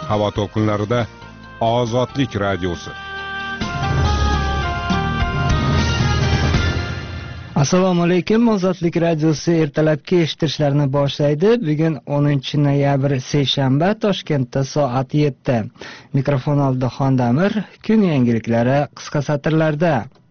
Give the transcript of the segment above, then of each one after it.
Havo to'lqinlarida Ozodlik radiosi. Assalomu alaykum. Ozodlik radiosi ertalabki eshittirishlarni boshlaydi. Bugun 10-noyabr seshanba, Toshkentda soat 7. Mikrofon oldida Xondamir. Kun yangiliklari qisqa satrlarda.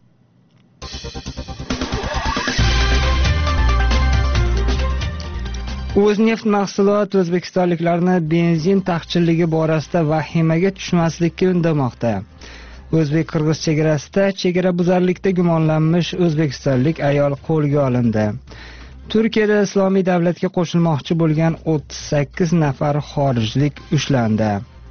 O'zneft mahsulot o'zbekistonliklarni benzin taqchilligi borasida vahimaga tushmaslikka undamoqda. O'zbek-qirg'iz chegarasida chegarabuzarlikda gumonlanmish o'zbekistonlik ayol qo'lga olindi. Turkiyada Islomiy davlatga qo'shilmoqchi bo'lgan 38 nafar xorijlik ushlandi.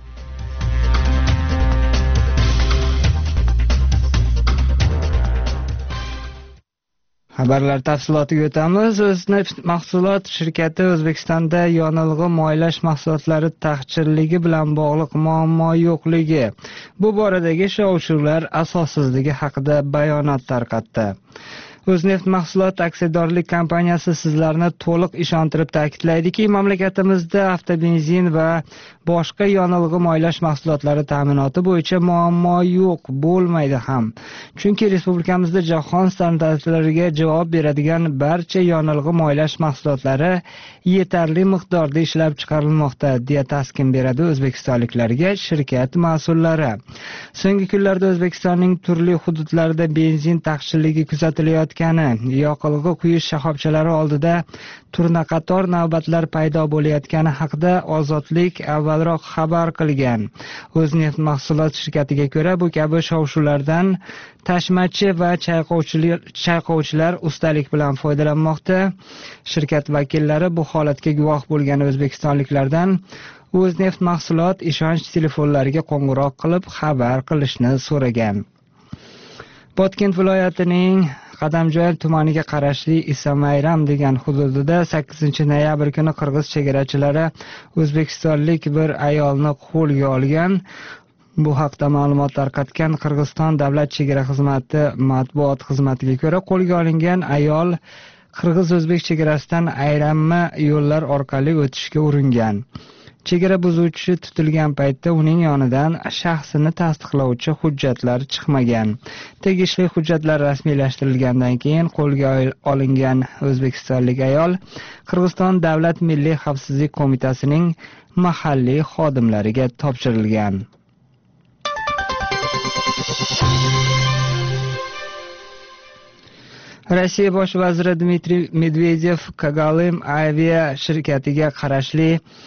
Xabarlar tafsilotiga o'tamiz. O'zneft mahsulot shirkati O'zbekistonda yonilg'i moylash mahsulotlari taqchilligi bilan bog'liq muammo yo'qligi, bu boradagi shov-shuvlar asossizligi haqida bayonot tarqatdi. O'zneft mahsulot aksiyadorlik kompaniyasi sizlarni to'liq ishontirib ta'kidlaydiki, mamlakatimizda avtobenzin va boshqa yonilg'i moylash mahsulotlari ta'minoti bo'yicha muammo yo'q, bo'lmaydi ham. Chunki respublikamizda jahon standartlariga javob beradigan barcha yonilg'i moylash mahsulotlari yetarli miqdorda ishlab chiqarilmoqda, deya taskin beradi o'zbekistonliklarga shirkat mas'ullari. So'nggi kunlarda O'zbekistonning turli hududlarida benzin taqchilligi kuzatilayotgani, yoqilg'i quyish shoxobchalari oldida turnaqator navbatlar paydo bo'layotgani haqida Ozodlik avvalroq xabar qilgan. O'zneft mahsulot shirkatiga ko'ra, bu kabi shov-shuvlardan tashmachi va chayqovchilar ustalik bilan foydalanmoqda. Shirkat vakillari bu holatga guvoh bo'lgan o'zbekistonliklardan O'zneft mahsulot ishonch telefonlariga qo'ng'iroq qilib xabar qilishni so'ragan. Toshkent viloyatining Qadamjoy tumaniga qarashli Isamayram degan hududida 8-noyabr kuni qirg'iz chegarachilari o'zbekistonlik bir ayolni qo'lga olgan. Bu haqda ma'lumot tarqatgan Qirg'iziston davlat chegara xizmati matbuot xizmatiga ko'ra, qo'lga olingan ayol qirg'iz-o'zbek chegarasidan aylanma yo'llar orqali o'tishga uringan. Chegara buzuvchi tutilgan paytda uning yonidan shaxsini tasdiqlovchi hujjatlar chiqmagan. Tegishli hujjatlar rasmiylashtirilgandan keyin qo'lga olingan o'zbekistonlik ayol Qirg'iziston Davlat Milliy xavfsizlik qo'mitasining mahalliy xodimlariga topshirilgan. Rossiya bosh vaziri Dmitriy Medvedev Kogalim avia shirkatiga qarashli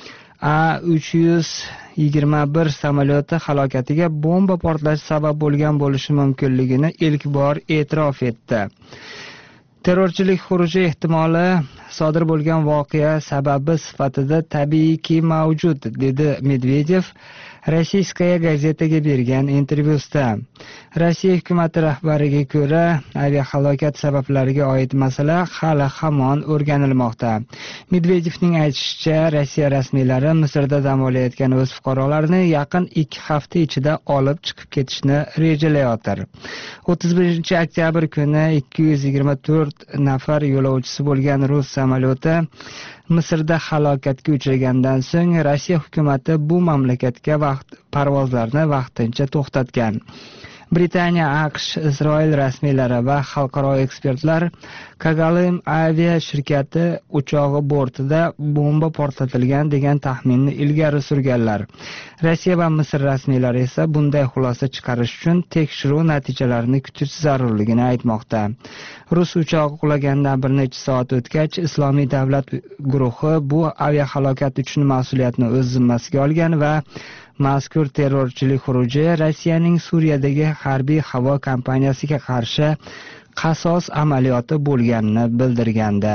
A321 samolyoti halokatiga bomba portlashi sabab bo'lgan bo'lishi mumkinligini ilk bor e'tirof etdi. Terrorchilik xuruji ehtimoli sodir bo'lgan voqea sababi sifatida tabiiyki mavjud, dedi Medvedev Rossiyskaya gazetaga bergan intervyusida. Rossiya hukumati rahbariga ko'ra, aviahalokat sabablariga oid masala hali hamon o'rganilmoqda. Medvedevning aytishicha, Rossiya rasmiylari Misrda dam olayotgan o'z fuqarolarini yaqin 2 hafta ichida olib chiqib ketishni rejalayotir. 31-oktyabr kuni 224 nafar yo'lovchisi bo'lgan rus samolyoti Misrda halokatga uchragandan so'ng Rossiya hukumati bu mamlakatga parvozlarni vaqtincha to'xtatgan. Britaniya, AQSh, Isroil rasmiylari va xalqaro ekspertlar Kogalim avia shirkati uchog'i bortida bomba portlatilgan degan taxminni ilgari surganlar. Rossiya va Misr rasmiylari esa bunday xulosa chiqarish uchun tekshiruv natijalarini kutish zarurligini aytmoqda. Rus uchog'i qulagandan bir necha soat o'tgach, Islomiy davlat guruhi bu aviahalokat uchun mas'uliyatni o'z zimmasiga olgan va mazkur terrorchilik xuruji Rossiyaning Suriyadagi harbiy havo kompaniyasiga qarshi qasos amaliyoti bo'lganini bildirgandi.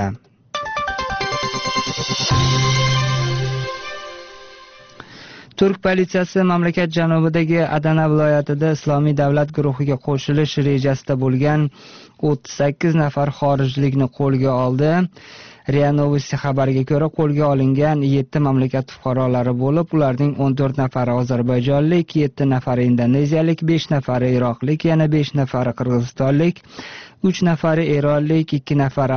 Turk politsiyasi mamlakat janubidagi Adana viloyatida Islomiy davlat guruhiga qo'shilish rejasida bo'lgan 38 nafar xorijlikni qo'lga oldi. RIA Novosti xabariga ko'ra, qo'lga olingan 7 mamlakat fuqarolari bo'lib, ularning 14 nafari ozarbayjonlik, 7 nafari indoneziyalik, 5 nafari iroqlik, yana 5 nafari qirg'izistonlik, 3 nafari eronlik, 2 nafari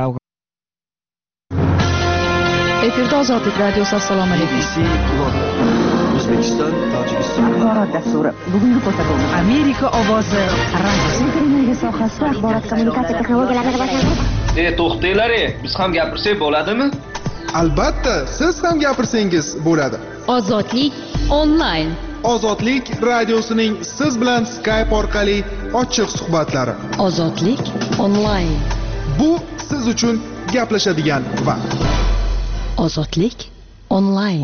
Efirda Ozodlik radiosi. Assalomu alaykum. O'zbekiston, Tojikiston. Axborot dasturi. Bugungi ko'rsatuvimiz Amerika ovozi radiosi. energiya sohasida axborot kommunikatsiya texnologiyalarini rivojlantirish. To'xtanglar, biz ham gapirsak bo'ladimi? Albatta, siz ham gapirsangiz bo'ladi. Ozodlik onlayn. Ozodlik radiosining siz bilan Skype orqali ochiq suhbatlari. Ozodlik onlayn. Bu siz uchun gaplashadigan vaqt. Ozodlik onlayn.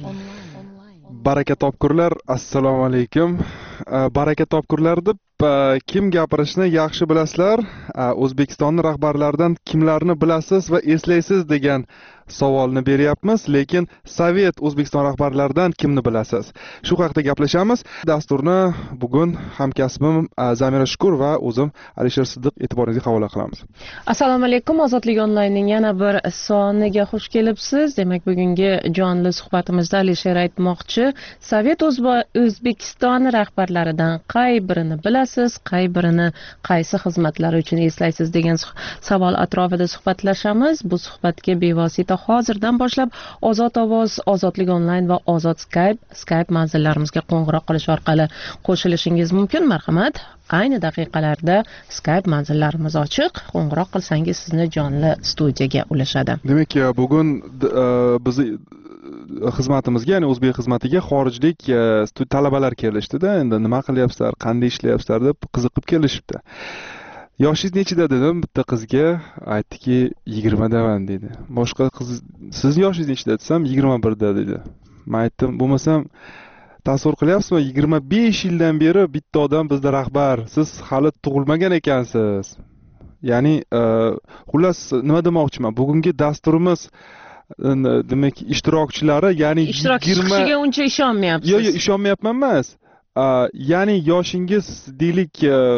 Baraka topkurlar, assalomu alaykum. Baraka topkurlar deb kim gapirishni yaxshi bilasizlar? O'zbekistonning rahbarlaridan kimlarni bilasiz va eslaysiz degan savolni beryapmiz, lekin Sovet O'zbekiston rahbarlaridan kimni bilasiz? Shu haqida gaplashamiz. Dasturni bugun hamkasbim Zamira Shukur va o'zim Alisher Siddiq e'tiboringizga havola qilamiz. Assalomu alaykum. Ozodlik onlaynning yana bir soniga xush kelibsiz. Demak, bugungi jonli suhbatimizda Alisher aytmoqchi, Sovet O'zbekiston rahbarlaridan qay birini bilasiz, qay birini qaysi xizmatlari uchun eslaysiz degan savol atrofida suhbatlashamiz. Bu suhbatga bevosita hozirdan boshlab Ozod ovoz, Ozodlik onlayn va Ozod Skype manzillarimizga qo'ng'iroq qilish orqali qo'shilishingiz mumkin. Marhamat, ayni daqiqalarda Skype manzillarimiz ochiq. Qo'ng'iroq qilsangiz sizni jonli studiyaga ulashadi. Demak, bugun biz xizmatimizga, ya'ni o'zbek xizmatiga xorijlik talabalar kelishdi-da. Endi nima qilyapsizlar, qanday ishlayapsizlar deb qiziqib kelishibdi. Yoshingiz nechida dedim, bitta qizga aytdiki 20 daman dedi. Boshqa qiz siz yoshingiz nechida desam 21 da dedi. Men aytdim, bo'lmasam tasavvur qilyapsizmi, 25 yildan beri bitta odam bizda rahbar, siz hali tug'ilmagan ekansiz. Ya'ni xullas nima demoqchiman, bugungi dasturimiz demak ishtirokchilari, ya'ni 20 uncha ishonmayapsiz. Yo'q, ishonmayapman emas. Ya'ni yoshingiz deylik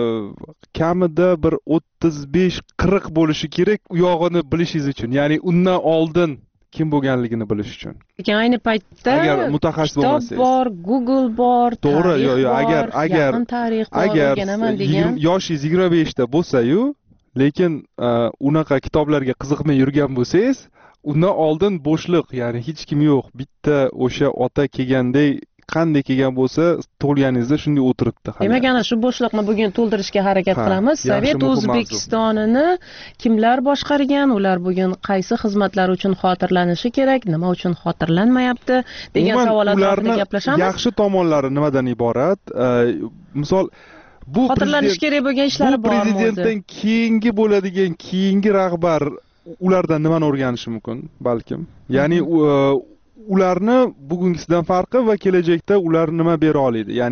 kamida bir 35-40 bo'lishi kerak u yog'ini bilishingiz uchun. Ya'ni undan oldin kim bo'lganligini bilish uchun. Lekin ayni paytda agar mutaxassis bo'lmasangiz, kitob bor, Google bor, to'g'ri, agar tarix bor, o'rganaman degan. Yoshingiz 25 da bo'lsa-yu, lekin unaqa kitoblarga qiziqmay yurgan bo'lsangiz, undan oldin bo'shliq, ya'ni hech kim yo'q. Bitta o'sha ota kelganday qanday kelgan bo'lsa, tug'ilganingizda shunday o'tiribdi. Demak, ana shu bo'shliqni bugun to'ldirishga harakat qilamiz. Sovet O'zbekistonini kimlar boshqargan, ular bugun qaysi xizmatlar uchun xotirlanishi kerak, nima uchun xotirlanmayapti degan savollarga gaplashamiz. Yaxshi tomonlari nimadan iborat? Misol bu xotirlanish kerak bo'lgan ishlari bormi? Bu prezidentdan keyingi bo'ladigan keyingi rahbar ulardan nimani o'rganishi mumkin, balkim. Ya'ni ularni bugungisidan farqi va kelajakda ular nima bera oladi? Ya'ni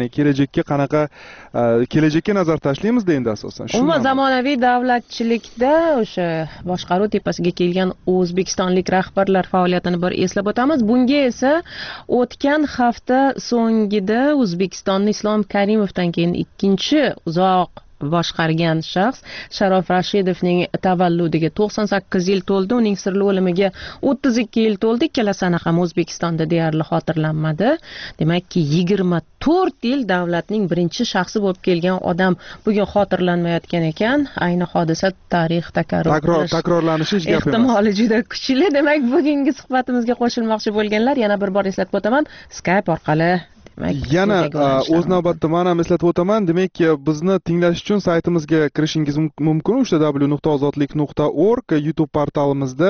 kelajakka nazar tashlaymiz-da endi asosan. Umuman zamonaviy davlatchilikda o'sha boshqaruv tepasiga kelgan o'zbekistonlik rahbarlar faoliyatini bir eslab o'tamiz. Bunga esa o'tgan hafta so'ngida O'zbekistonni Islom Karimovdan keyin ikkinchi uzoq boshqargan shaxs Sharof Rashidovning tavalludiga 98 yil to'ldi. Uning sirli o'limiga 32 yil to'ldi. Ikkalasini ham O'zbekistonda deyarli xotirlanmadi. Demakki 24 yil davlatning birinchi shaxsi bo'lib kelgan odam bugun xotirlanmayotgan ekan. Ayni hodisa tarix takrorlanishi hech gap emas. Ehtimoli juda kuchli. Demak, bugungi suhbatimizga qo'shilmoqchi bo'lganlar yana bir bor eslatib o'taman, Skype orqali yana o'z navbatda men ham eslatib o'taman. Demak, bizni tinglash uchun saytimizga kirishingiz mumkin. www.ozodlik.org, YouTube portalimizda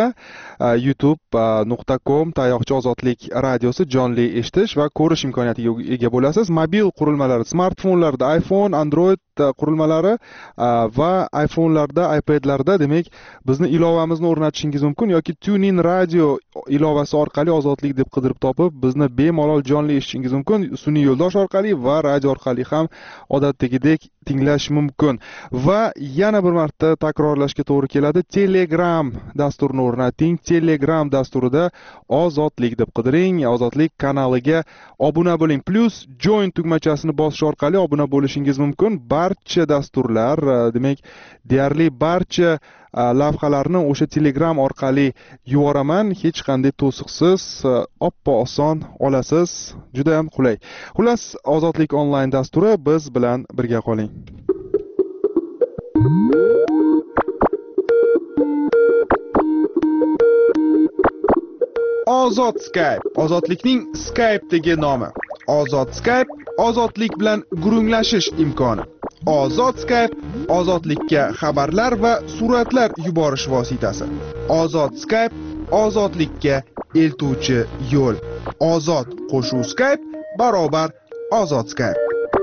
youtube.com/tayoqcha ozodlik radiosi jonli eshitish va ko'rish imkoniyatiga ega bo'lasiz. Mobil qurilmalar, smartfonlarda iPhone, Android qurilmalari va iPhone'larda, iPad'larda demak bizni ilovamizni o'rnatishingiz mumkin yoki TuneIn radio ilovasi orqali ozodlik deb qidirib topib bizni bemalol jonli eshitishingiz mumkin. Sun'iy yo'ldosh orqali va radio orqali ham odatdagidek tinglash mumkin. Va yana bir marta takrorlashga to'g'ri keladi. Telegram dasturini o'rnating. Telegram dasturida ozodlik deb qidiring. Ozodlik kanaliga obuna bo'ling. Plus join tugmachasini bosish orqali obuna bo'lishingiz mumkin. Barcha dasturlar, demak, deyarli barcha lavhalarni o'sha Telegram orqali yuboraman. Hech qanday to'siqsiz, oppo oson olasiz. Juda ham qulay. Xullas, Ozodlik onlayn dasturi biz bilan birga qoling. Ozod Skype, ozodlikning Skype'dagi nomi. Ozod Skype ozodlik bilan gurunglashish imkoni. Ozod Skype ozodlikka xabarlar va suratlar yuborish vositasi. Ozod Skype ozodlikka eltuvchi yo'l. Ozod qo'shuv Skype barobar ozod Skype.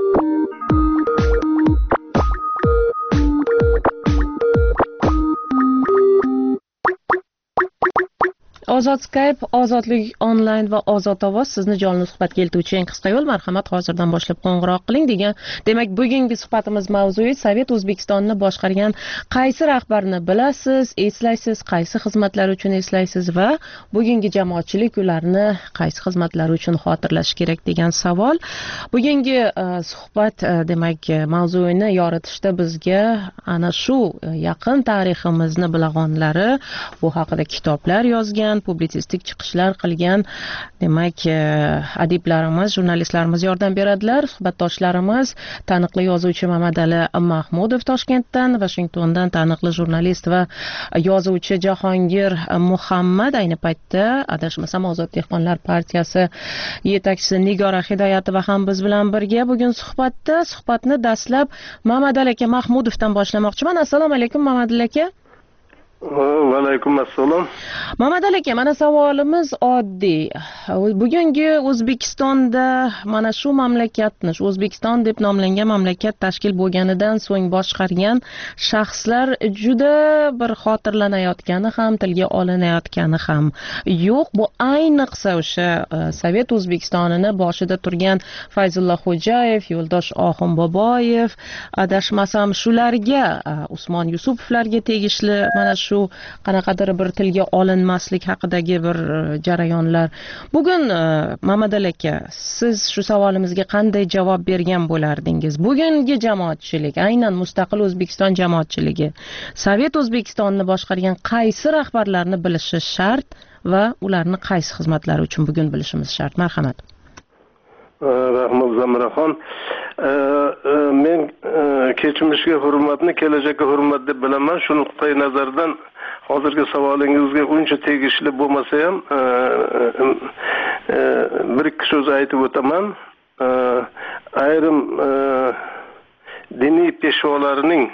Ozod Skype, ozodlik onlayn va ozod ovoz sizni jonli suhbatga eltuvchi eng qisqa yo'l. Marhamat, hozirdan boshlab qo'ng'iroq qiling degan. Demak, bugungi suhbatimiz mavzui Sovet O'zbekistonni boshqargan qaysi rahbarni bilasiz, eslaysiz, qaysi xizmatlari uchun eslaysiz va bugungi jamoatchilik ularni qaysi xizmatlari uchun xotirlash kerak degan savol. Bugungi suhbat demak mavzuini yoritishda bizga ana shu yaqin tariximizni bilag'onlari bu haqida kitoblar yozgan, publitsistik chiqishlar qilgan demak adiblarimiz, jurnalistlarimiz yordam beradilar. Suhbatdoshlarimiz taniqli yozuvchi Mamadali Mahmudov Toshkentdan, Washingtondan taniqli jurnalist va yozuvchi Jahongir Muhammad, ayni paytda adashmasam Ozod dehqonlar partiyasi yetakchisi Nigora Hidoyatova ham biz bilan birga. Bugun suhbatni dastlab Mamadali aka Mahmudovdan boshlamoqchiman. Assalomu alaykum Mamadali aka. Va alaykum assalom. Mamadali aka, mana savolimiz oddiy. Bugungi O'zbekistonda mana shu mamlakatni, shu O'zbekiston deb nomlangan mamlakat tashkil bo'lganidan so'ng boshqargan shaxslar juda bir xotirlanayotgani ham, tilga olinayotgani ham yo'q. Bu ayniqsa o'sha Sovet O'zbekistonini boshida turgan Fayzulla Xo'jayev, Yo'ldosh Oxun Boboyev, adashmasam shularga, Usmon Yusupovlarga tegishli mana shu qanaqadir bir tilga olinmaslik haqidagi bir jarayonlar. Bugun Mamadali aka, siz shu savolimizga qanday javob bergan bo'lardingiz? Bugungi jamoatchilik, aynan mustaqil O'zbekiston jamoatchiligi Sovet O'zbekistonni boshqargan qaysi rahbarlarni bilishi shart va ularni qaysi xizmatlari uchun bugun bilishimiz shart? Marhamat. Rahmat Zamiraxon. Men kechmishga hurmatni kelajakka hurmat deb bilaman. Shu nuqtai nazardan hozirgi savolingizga uncha tegishli bo'lmasa ham bir ikki so'z aytib o'taman. Ayrim diniy peshvolarining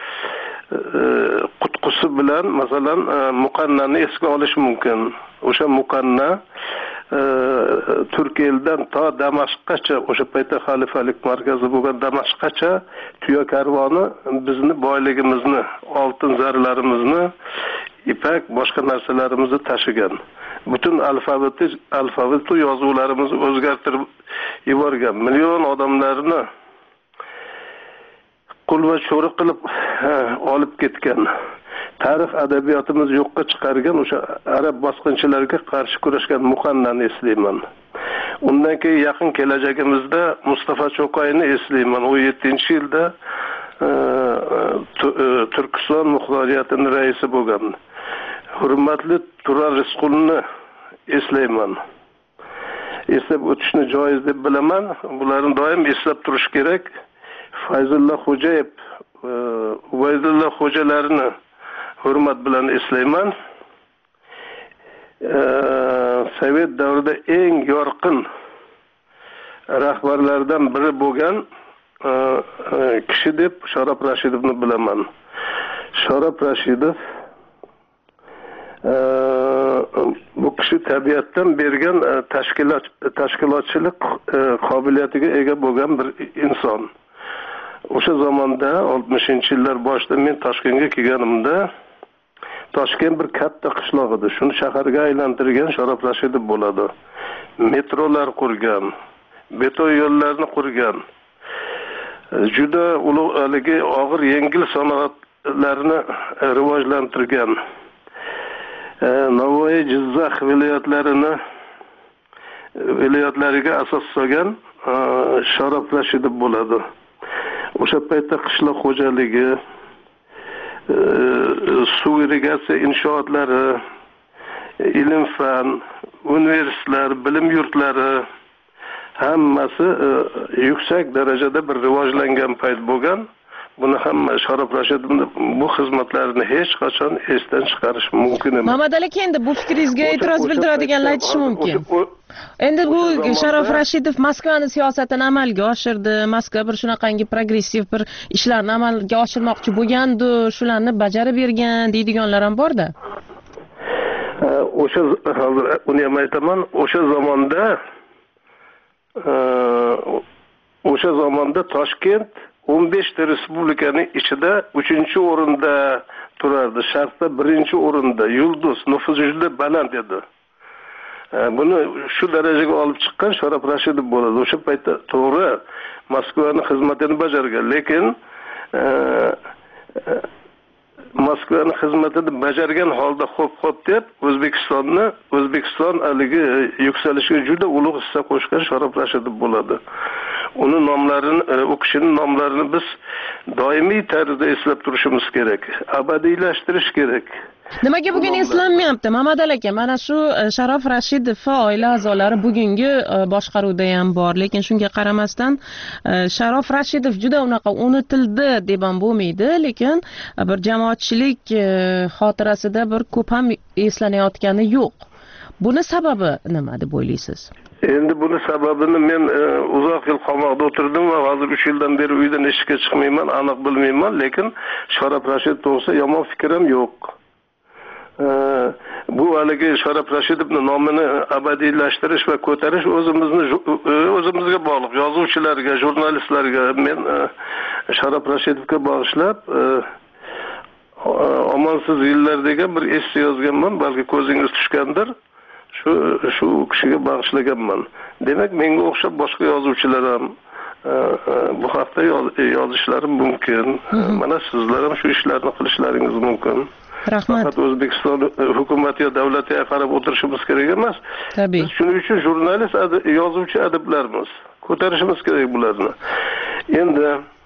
qutqusi bilan masalan Muqannani esga olish mumkin. O'sha Muqanna Turkiyadan to Damashqgacha, o'sha paytda xalifalik markazi bo'lgan Damashqgacha tuya karvoni bizni boyligimizni, oltin zarlarimizni, ipak, boshqa narsalarimizni tashigan. Butun alfavit yozuvlarimizni o'zgartirib yuborgan. Million odamlarni qul va cho'ri qilib olib ketgan. Tarix adabiyotimiz yo'qqa chiqargan o'sha arab bosqinchilariga qarshi kurashgan Muqannani eslayman. Undan keyin yaqin kelajagimizda Mustafa Cho'qayni eslayman. O 7-yilda Turkiston muxtoriyatining raisi bo'lgan. Hurmatli Turan Rizqulni eslayman. Eslab o'tishni joiz deb bilaman. Bularni doim eslab turish kerak. Fayzulla Xo'jayev, Ubaydulla Xo'jalarini hurmat bilan eslayman. Sovet davrida eng yorqin rahbarlardan biri bo'lgan kishi deb Sharof Rashidovni bilaman. Sharof Rashidov bu kishi tabiatdan bergan tashkilotchilik qobiliyatiga ega bo'lgan bir inson. O'sha zamonda 60-yillar boshida men Toshkentga kelganimda Toshkent bir katta qishloq edi. Shuni shaharga aylantirgan Sharof Rashidov bo'ladi. Metrolar qurgan, beton yo'llarni qurgan. Juda ulug' og'ir yengil sanoatlarni rivojlantirgan. Navoiy, Jizzax viloyatlariga asos solgan Sharof Rashidov bo'ladi. O'sha paytda qishloq xo'jaligi, suv irrigatsiya inshootlari, ilm-fan, universitetlar, bilim yurtlari hammasi yuksak darajada bir rivojlangan payt bo'lgan. buni hamma Sharof Rashidovni bu xizmatlarini hech qachon esdan chiqarish mumkin emas. Mamad aka, endi bu fikringizga e'tiroz bildiradiganlar aytishi mumkin. Endi bu Sharof Rashidov Moskvani siyosatini amalga oshirdi. Moskva bir shunaqangi progressiv bir ishlarni amalga oshirmoqchi bo'lgandi, shularni bajarib bergan deydiganlar ham bor-da. O'sha hozir uni ham aytaman, o'sha zamonda Toshkent 15 ta respublikaning ichida 3-o'rinda turardi. Sharqda 1-o'rinda. Yulduz nufuzi juda baland edi. Buni shu darajaga olib chiqqan Sharof Rashidov bo'ladi. O'sha paytda to'g'ri Moskvaning xizmatini bajargan, lekin Moskvaning xizmatini bajargan holda xo'p deb O'zbekiston haligi yuksalishiga juda ulug' hissa qo'shgan Sharof Rashidov bo'ladi. Uni nomlarini, u kishining nomlarini biz doimiy tarzda eslab turishimiz kerak, abadiylashtirish kerak. Nimaga bugun eslanmayapti? Mamad aka, mana shu Sharof Rashidov va oila a'zolari bugungi boshqaruvda ham bor, lekin shunga qaramasdan Sharof Rashidov juda unaqa unutildi deb ham bo'lmaydi, lekin bir jamoatchilik xotirasida bir ko'p ham eslanayotgani yo'q. Buni sababi nima deb o'ylaysiz? Endi buni sababini men uzoq yil qamoqda o'tirdim va hozir 3 yildan beri uydan eshikka chiqmayman, aniq bilmayman, lekin Sharof Rashidov to'g'risida yomon fikrim yo'q. Bu haligi Sharof Rashidovning nomini abadiylashtirish va ko'tarish o'zimizga bog'liq. Yozuvchilarga, jurnalistlarga men Sharof Rashidovga bag'ishlab Omonsiz yillar degan bir esse yozganman, balki ko'zingiz tushgandir. Shu kishiga bag'ishlaganman. Demak, menga o'xshab boshqa yozuvchilar ham bu haqda yozishlari mumkin. Mana sizlar ham shu ishlarni qilishlaringiz mumkin. Rahmat. Faqat O'zbekiston hukumati va davlatiga qarab o'tirishimiz kerak emas. Tabii. Biz shuning uchun jurnalist, yozuvchi adiblarimiz. Ko'tarishimiz kerak bularni. Endi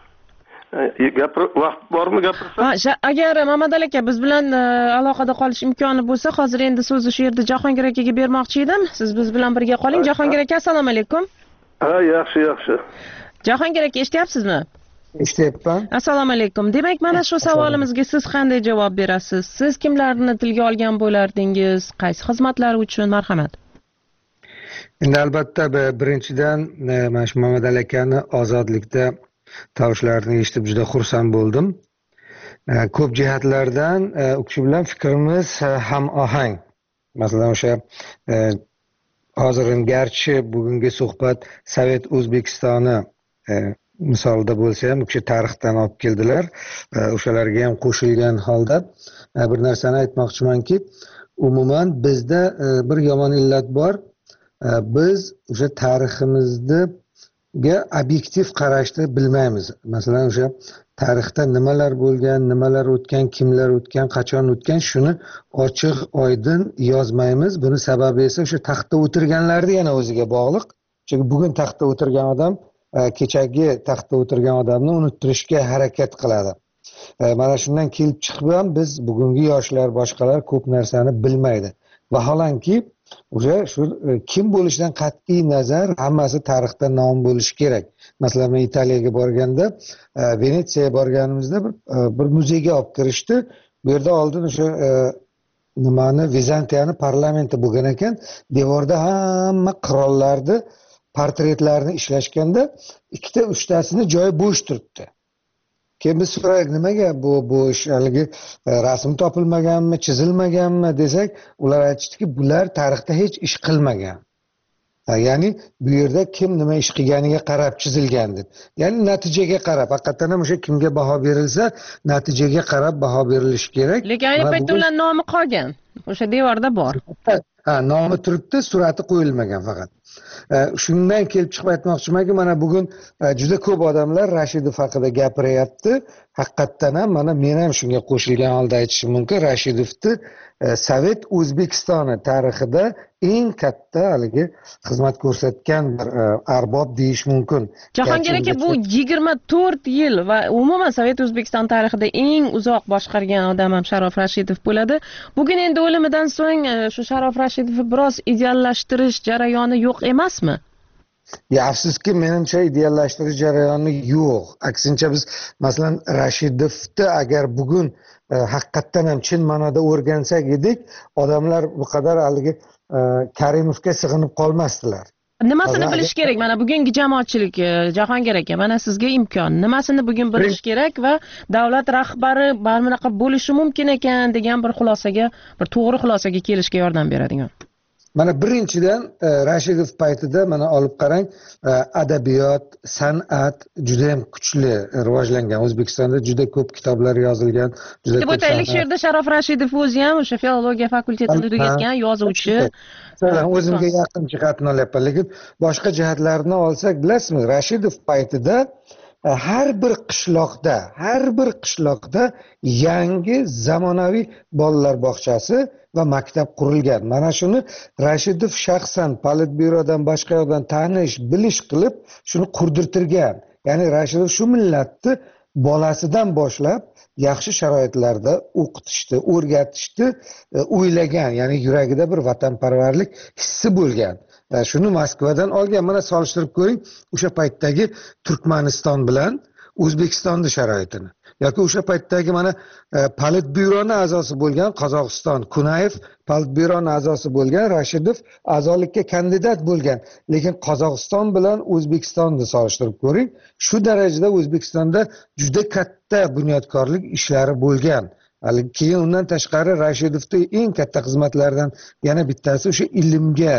vaqt bormi gapirsam? Agar Mamad aka biz bilan aloqada qolish imkoni bo'lsa, hozir endi so'zni shu yerda Jahongir akaga bermoqchi edim. Siz biz bilan birga qoling. Jahongir aka, assalomu alaykum. Yaxshi. Jahongir aka, eshityapsizmi? Eshityapman. Assalomu alaykum. Demak, mana shu savolimizga siz qanday javob berasiz? Siz kimlarni tilga olgan bo'lardingiz? Qaysi xizmatlar uchun? Marhamat. Endi albatta birinchidan mana shu Mamad akani ozodlikda tavushlarini eshitib juda xursand bo'ldim. Ko'p jihatlardan u kishi bilan fikrimiz ham ohang. Masalan, o'sha hozir garchi bugungi suhbat Sovet O'zbekistoni misolida bo'lsa ham, u kishi tarixdan olib keldilar. O'shalarga ham qo'shilgan holda bir narsani aytmoqchimanki, umuman bizda bir yomon illat bor. Biz o'sha tariximizga obyektiv qarashni bilmaymiz. Masalan, o'sha tarixda nimalar bo'lgan, nimalar o'tgan, kimlar o'tgan, qachon o'tgan, shuni ochiq, oydin yozmaymiz. Buni sababi esa o'sha taxtda o'tirganlarni yana o'ziga bog'liq. Chunki bugun taxtda o'tirgan odam kechagi taxtda o'tirgan odamni unuttirishga harakat qiladi. Mana shundan kelib chiqib ham biz bugungi yoshlar, boshqalar ko'p narsani bilmaydi. Vaholanki o'sha shu kim bo'lishidan qat'iy nazar hammasi tarixda nom bo'lishi kerak. Masalan, men Italiyaga borganda, Venetsiyaga borganimizda bir muzeyga olib kirishdi. Bu yerda oldin o'sha nimani Vizantiyani parlamenti bo'lgan ekan, devorda hamma qirollarni portretlarini ishlashganda 2-3tasini joyi bo'sh turibdi. Keyin biz so'radik, nimaga bu ish haligi rasm topilmaganmi, chizilmaganmi desak, ular aytishdiki, bular tarixda hech ish qilmagan. Ya'ni bu yerda kim nima ish qilganiga qarab chizilgan deb. Ya'ni natijaga qarab, haqiqatan ham o'sha kimga baho berilsa, natijaga qarab baho berilishi kerak. Lekin ayni paytda ular nomi qolgan. O'sha devorda bor. Nomi turibdi, surati qo'yilmagan faqat. Shundan kelib chiqib aytmoqchimanki, mana bugun juda ko'p odamlar Rashidov haqida gapiryapti. Haqiqatan ham mana men ham shunga qo'shilgan holda aytishim mumkin. Rashidovni Sovet O'zbekistoni tarixida eng katta haligi xizmat ko'rsatgan bir arbob deyish mumkin. Jahongir aka, bu 24 yil va umuman Sovet O'zbekiston tarixida eng uzoq boshqargan odam ham Sharof Rashidov bo'ladi. Bugun endi o'limidan so'ng shu Sharof Rashidovni biroz ideallashtirish jarayoni yo'q emasmi? Afsuski menimcha ideallashtirish jarayoni yo'q. Aksincha biz masalan Rashidovni agar bugun haqiqatdan ham chin ma'noda o'rgansak edik, odamlar bu qadar haligi Karimovga sig'inib qolmasdilar. Nimasini bilish kerak? Mana bugungi jamoatchilik, Jahongir aka, mana sizga imkon. Nimasini bugun bilish kerak va davlat rahbari bunaqa bo'lishi mumkin ekan degan bir xulosaga, bir to'g'ri xulosaga kelishga yordam beradigan. Mana birinchidan Rashidov paytida mana olib qarang, adabiyot, san'at juda ham kuchli rivojlangan. O'zbekistonda juda ko'p kitoblar yozilgan, juda ko'p. O'taylik shu yerda Sharof Rashidov o'zi ham o'sha filologiya fakultetini tugatgan yozuvchi. O'zimga yaqin jihatni olyapman, lekin boshqa jihatlarini olsak, bilasizmi, Rashidov paytida har bir qishloqda yangi zamonaviy bolalar bog'chasi va maktab qurilgan. Mana shuni Rashidov shaxsan Politbyurodan boshqa yoqdan tanish, bilish qilib shuni qurdirtirgan. Ya'ni Rashidov shu millatni bolasidan boshlab yaxshi sharoitlarda o'qitishdi, o'rgatishdi, o'ylagan, ya'ni yuragida bir vatanparvarlik hissi bo'lgan. Shuni Moskvadan olgan. Mana solishtirib ko'ring, o'sha paytdagi Turkmaniston bilan O'zbekistonning sharoitini. Yoki o'sha paytdagi mana Politbyuroning a'zosi bo'lgan Qozog'iston, Kunayev Politbyuroning a'zosi bo'lgan, Rashidov a'zolikka kandidat bo'lgan. Lekin Qozog'iston bilan O'zbekistonni solishtirib ko'ring, shu darajada O'zbekistonda juda katta bunyodkorlik ishlari bo'lgan. Keyin undan tashqari Rashidovning eng katta xizmatlaridan yana bittasi o'sha ilmga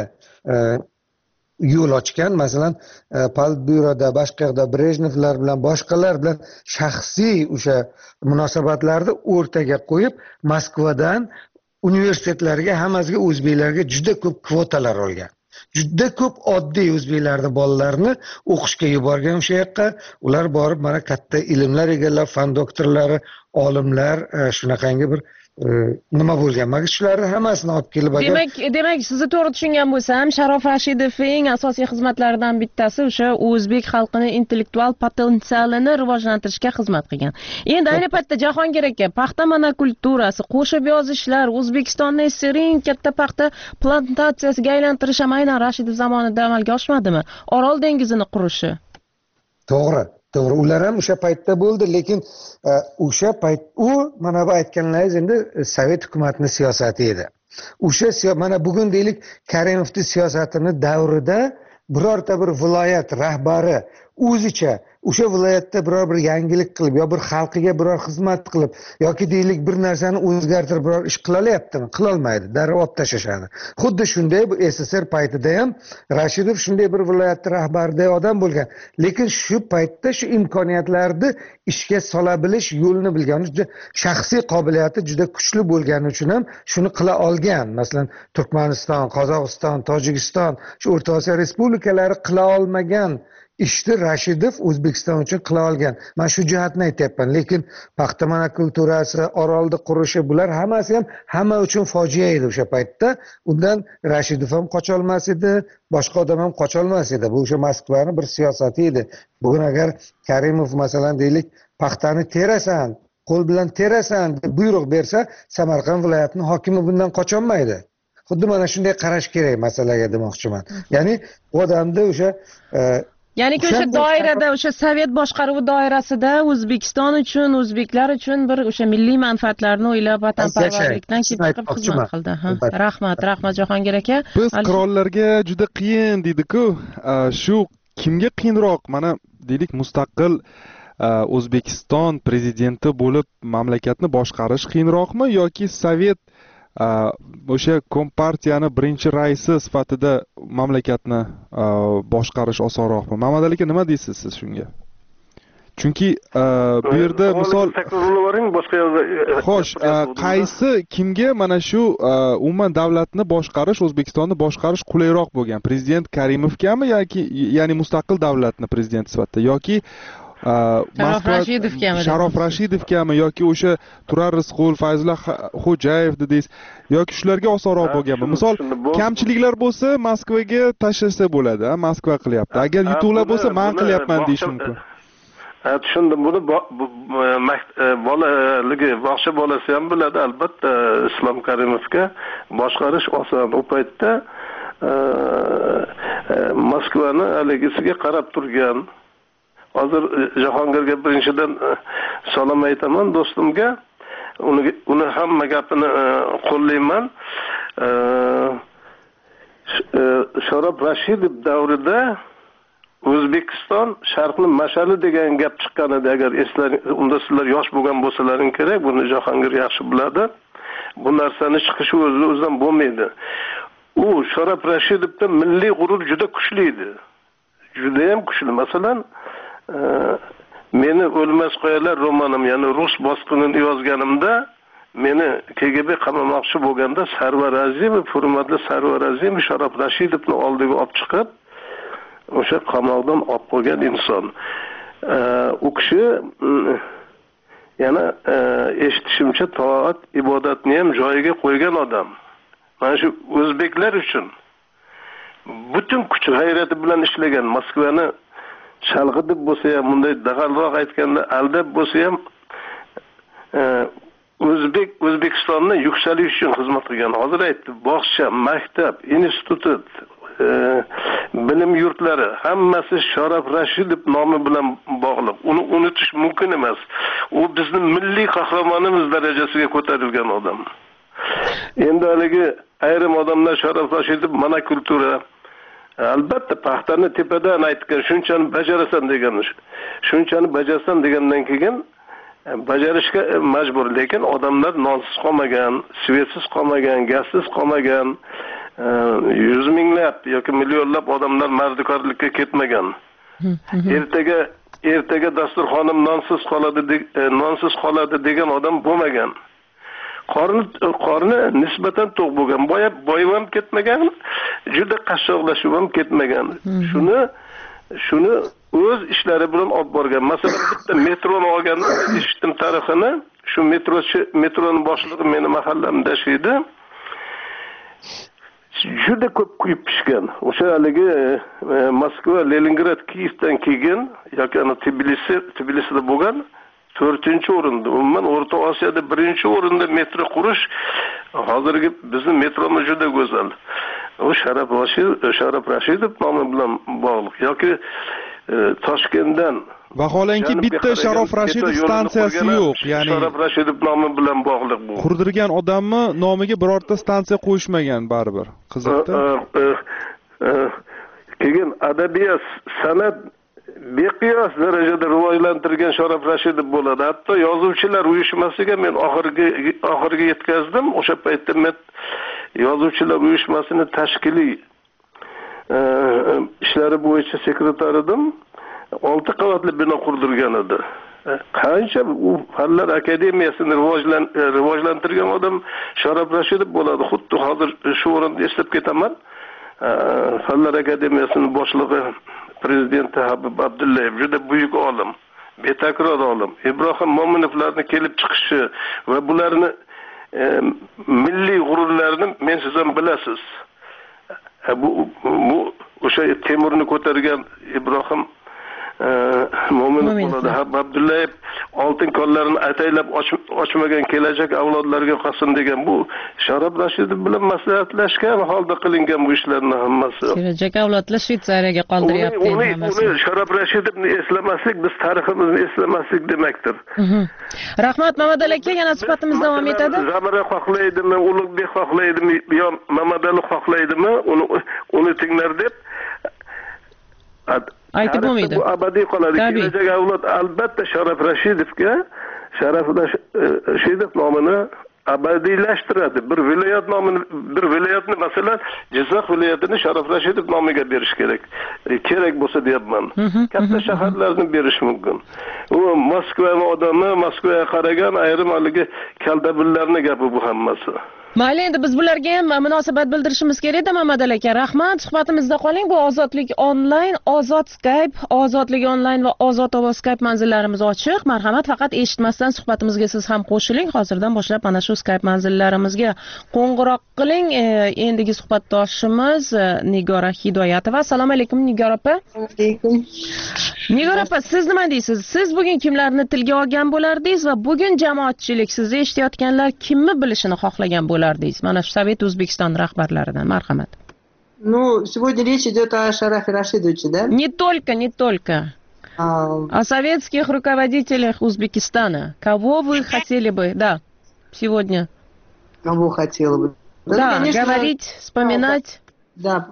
yo'l ochgan. Masalan, Politbyuroda, boshqa yoqda Brejnevlar bilan, boshqalar bilan shaxsiy o'sha munosabatlarni o'rtaga qo'yib, Moskvadan universitetlarga, hammasiga o'zbeklarga juda ko'p kvotalar olgan. Juda ko'p oddiy o'zbeklarni bolalarini o'qishga yuborgan o'sha yoqqa. Ular borib mana katta ilmlar egallab, fan doktorlari, olimlar, shunaqangi bir nima bo'lgan. Mana shularni hammasini olib kelib demak sizni to'g'ri tushungan bo'lsam, Sharof Rashidovning asosiy xizmatlaridan bittasi o'sha o'zbek xalqining intellektual potensialini rivojlantirishga xizmat qilgan. Endi ayni paytda Jahongir aka, paxta monokulturasi, qo'shib yozishlar, O'zbekistonni eng katta paxta plantatsiyasiga aylantirish ham aynan Rashidov zamonida amalga oshmadimi? Orol dengizini qurishi. To'g'ri. Ular ham o'sha paytda bo'ldi, lekin o'sha payt u mana bu aytganlaringiz endi Sovet hukumatining siyosati edi. O'sha mana bugun deylik Karimovning siyosatini davrida birorta bir viloyat rahbari o'zicha o'sha viloyatda biror bir yangilik qilib, yo bir xalqiga biror xizmat qilib, yoki deylik bir narsani o'zgartirib biror ish qila olyaptimi? Qila olmaydi, darrov olib tashlashadi. Xuddi shunday bu SSR paytida ham Rashidov shunday bir viloyat rahbariday odam bo'lgan. Lekin shu paytda shu imkoniyatlarni ishga sola bilish yo'lini bilgan, juda shaxsiy qobiliyati juda kuchli bo'lgani uchun ham shuni qila olgan. Masalan, Turkmaniston, Qozog'iston, Tojikiston, shu O'rta Osiyo respublikalari qila olmagan ishni Rashidov O'zbekiston uchun qila olgan. Men shu jihatni aytyapman. Lekin paxta monokulturasi, Orolni qurishi, bular hammasi ham hamma uchun fojia edi o'sha paytda. Undan Rashidov ham qocha olmas edi, boshqa odam ham qocha olmas edi. Bu o'sha Moskvaning bir siyosati edi. Bugun agar Karimov masalan deylik paxtani terasan, qo'l bilan terasan deb buyruq bersa, Samarqand viloyatining hokimi bundan qocha olmaydi. Xuddi mana shunday qarash kerak masalaga demoqchiman. Ya'ni odamda o'sha ya'ni o'sha doirada, o'sha Sovet boshqaruvi doirasida O'zbekiston uchun, o'zbeklar uchun bir o'sha milliy manfaatlarni o'ylab, vatanparvarlikdan kelib chiqib xizmat qildi. Rahmat Jahongir aka. Biz qirollarga juda qiyin deydi-ku. Shu kimga qiyinroq? Mana deylik mustaqil O'zbekiston prezidenti bo'lib mamlakatni boshqarish qiyinroqmi yoki Sovet o'sha kompartiyani birinchi raisi sifatida mamlakatni boshqarish osonroqmi? Mamad aka, nima deysiz siz shunga? Chunki bu yerda misol xo'sh, qaysi kimga mana shu umuman davlatni boshqarish, O'zbekistonni boshqarish qulayroq bo'lgan? Prezident Karimovgami yoki ya'ni mustaqil davlatni prezident sifatida yoki Sharof Rashidovgami yoki o'sha Turar Rizqul, Fayzullo Xo'jayev dedingiz yoki shularga osonroq bo'lganmi? Misol kamchiliklar bo'lsa Moskvaga tashlasa bo'ladi, Moskva qilyapti. Agar yutuqlar bo'lsa men qilyapman deyish mumkin. Tushundim. Buni bolaligi, bog'cha bolasi ham biladi albatta. Islom Karimovga boshqarish oson. U paytda Moskvani haligisiga qarab turgan. Hozir Jahongirga birinchidan salom aytaman do'stimga. Uni hamma gapini qo'llayman. Sharof Rashidov davrida O'zbekiston sharqni mashali degan gap chiqqan edi, agar unda sizlar yosh bo'lgan bo'lsalaring kerak, buni Jahongir yaxshi biladi. Bu narsani chiqishi o'zidan bo'lmaydi. U Sharof Rashidovda milliy g'urur juda kuchli edi. Juda ham kuchli. Masalan, meni O'lmas qoyalar romanim, ya'ni rus bosqinini yozganimda meni KGB qamamoqchi bo'lganda Sarvar Azimov, hurmatli Sarvar Azimov Sharof Rashidovni oldiga olib chiqib, o'sha qamoqdan olib qo'ygan inson. U kishi yana eshitishimcha toat, ibodatni ham joyiga qo'ygan odam. Mana shu o'zbeklar uchun butun kuch g'ayrati bilan ishlagan. Moskvani chalg'itib bo'lsa ham, bunday dag'alroq aytganda aldab bo'lsa ham O'zbekistonni yuksalish uchun xizmat qilgan. Hozir aytdi, bog'cha, maktab, institut, bilim yurtlari hammasi Sharof Rashidov nomi bilan bog'liq. Uni unutish mumkin emas. U bizning milliy qahramonimiz darajasiga ko'tarilgan odam. Endi haligi ayrim odamlar Sharof Rashidov monokultura, albatta paxtani tepadan aytgan, shunchani bajarasan degan. Shunchani bajarsan degandan keyin bajarishga majbur, lekin odamlar nonsiz qolmagan, svetsiz qolmagan, gazsiz qolmagan, 100 minglab yoki millionlab odamlar mardikorlikka ketmagan. Ertaga dasturxonim nonsiz qoladi degan odam bo'lmagan. Qorni nisbatan to'q bo'lgan, boyib ham ketmagan, juda qashshoqlashib ham ketmagan. Shuni o'z ishlari bilan olib borgan. Masalan, bitta metroni olganda eshitdim tarixini. Shu metroni boshlig'i meni mahallamda yashaydi. Juda ko'p kuyib pishgan. O'sha haligi Moskva, Leningrad, Kiyevdan keyin yoki Tbilisida bo'lgan 4-o'rinda. Umuman O'rta Osiyoda 1-o'rinda metro qurish hozirgi bizning metromiz juda go'zal. U Sharof Rashidov nomi bilan bog'liq. Yoki Toshkentdan vaholanki bitta Sharof Rashidov stansiyasi yo'q, ya'ni Sharof Rashidov nomi bilan bog'liq bu. Qurdirgan odamni nomiga birorta stansiya qo'yishmagan baribir. Qiziqda. Keyin adabiyot, san'at beqiyos darajada rivojlantirgan Sharof Rashidov bo'ladi. Hatto yozuvchilar uyushmasiga men oxirgi yetkazdim. O'sha paytda men yozuvchilar uyushmasining tashkiliy ishlari bo'yicha sekretar edim. 6 qavatli bino qurdirgan edi. Qancha u Fanlar akademiyasini rivojlantirgan odam Sharof Rashidov bo'ladi. Xuddi hozir shu o'rinda eslab ketaman. Fanlar akademiyasining boshlig'i prezidenti Habib Abdullayev juda buyuk olim, betakror olim. Ibrohim Mo'minovlarning kelib chiqishi va bularni milliy g'ururlarini men siz ham bilasiz. Bu o'sha Temurni ko'targan Ibrohim Mo'minov bo'ladi. Habib Abdullayev oltin qo'llarini ataylab ochmagan kelajak avlodlarga qolsin degan. Bu Sharof Rashidov bilan maslahatlashgan holda qilingan bu ishlarning hammasi. Kelajak avlodlar Shvetsariyaga qoldiryapti hammasi. Uni Sharof Rashidovni eslamaslik biz tariximizni eslamaslik demakdir. Rahmat Mamadali aka, yana suhbatimiz davom etadi. Zamira xohlaydimi, Ulug'bek xohlaydimi yo Mamadali xohlaydimi, uni tinglar deb aytib bo'lmaydi. Bu abadiy qoladi. Kelajak avlod albatta Sharof Rashidovga, Sharof Rashidov nomini abadiylashtiradi. Bir viloyatni masalan Jizzax viloyatini Sharof Rashidov nomiga berish kerak. Kerak bo'lsa deyapman. Katta shaharlarni berish mumkin. U Moskvani odami, Moskvaga qaragan ayrim haligi kaldabullarning gapi bu hammasi. Mayli, endi biz bularga ham munosabat bildirishimiz kerak-da Mamadali aka. Rahmat, suhbatimizda qoling. Bu Ozodlik onlayn, Ozod Skype, Ozodlik onlayn va Ozod ovoz Skype manzillarimiz ochiq. Marhamat, faqat eshitmasdan suhbatimizga siz ham qo'shiling. Hozirdan boshlab mana shu Skype manzillarimizga qo'ng'iroq qiling. Endigi suhbatdoshimiz Nigora Hidoyatova. Assalomu alaykum Nigora opa. Alaykum. Nigora opa, siz nima deysiz? Siz bugun kimlarni tilga olgan bo'lardingiz va bugun jamoatchilik sizni eshitayotganlar kimni bilishini xohlagan bo'lardingiz? Mana shu Sovet O'zbekiston rahbarlaridan marhamat. Ну, сегодня речь идет о Шарафе Рашидовиче, да? Не только. О советских руководителях Узбекистана. Кого вы хотели бы, сегодня? Кого хотела бы? Да, конечно, говорить, вспоминать. Да.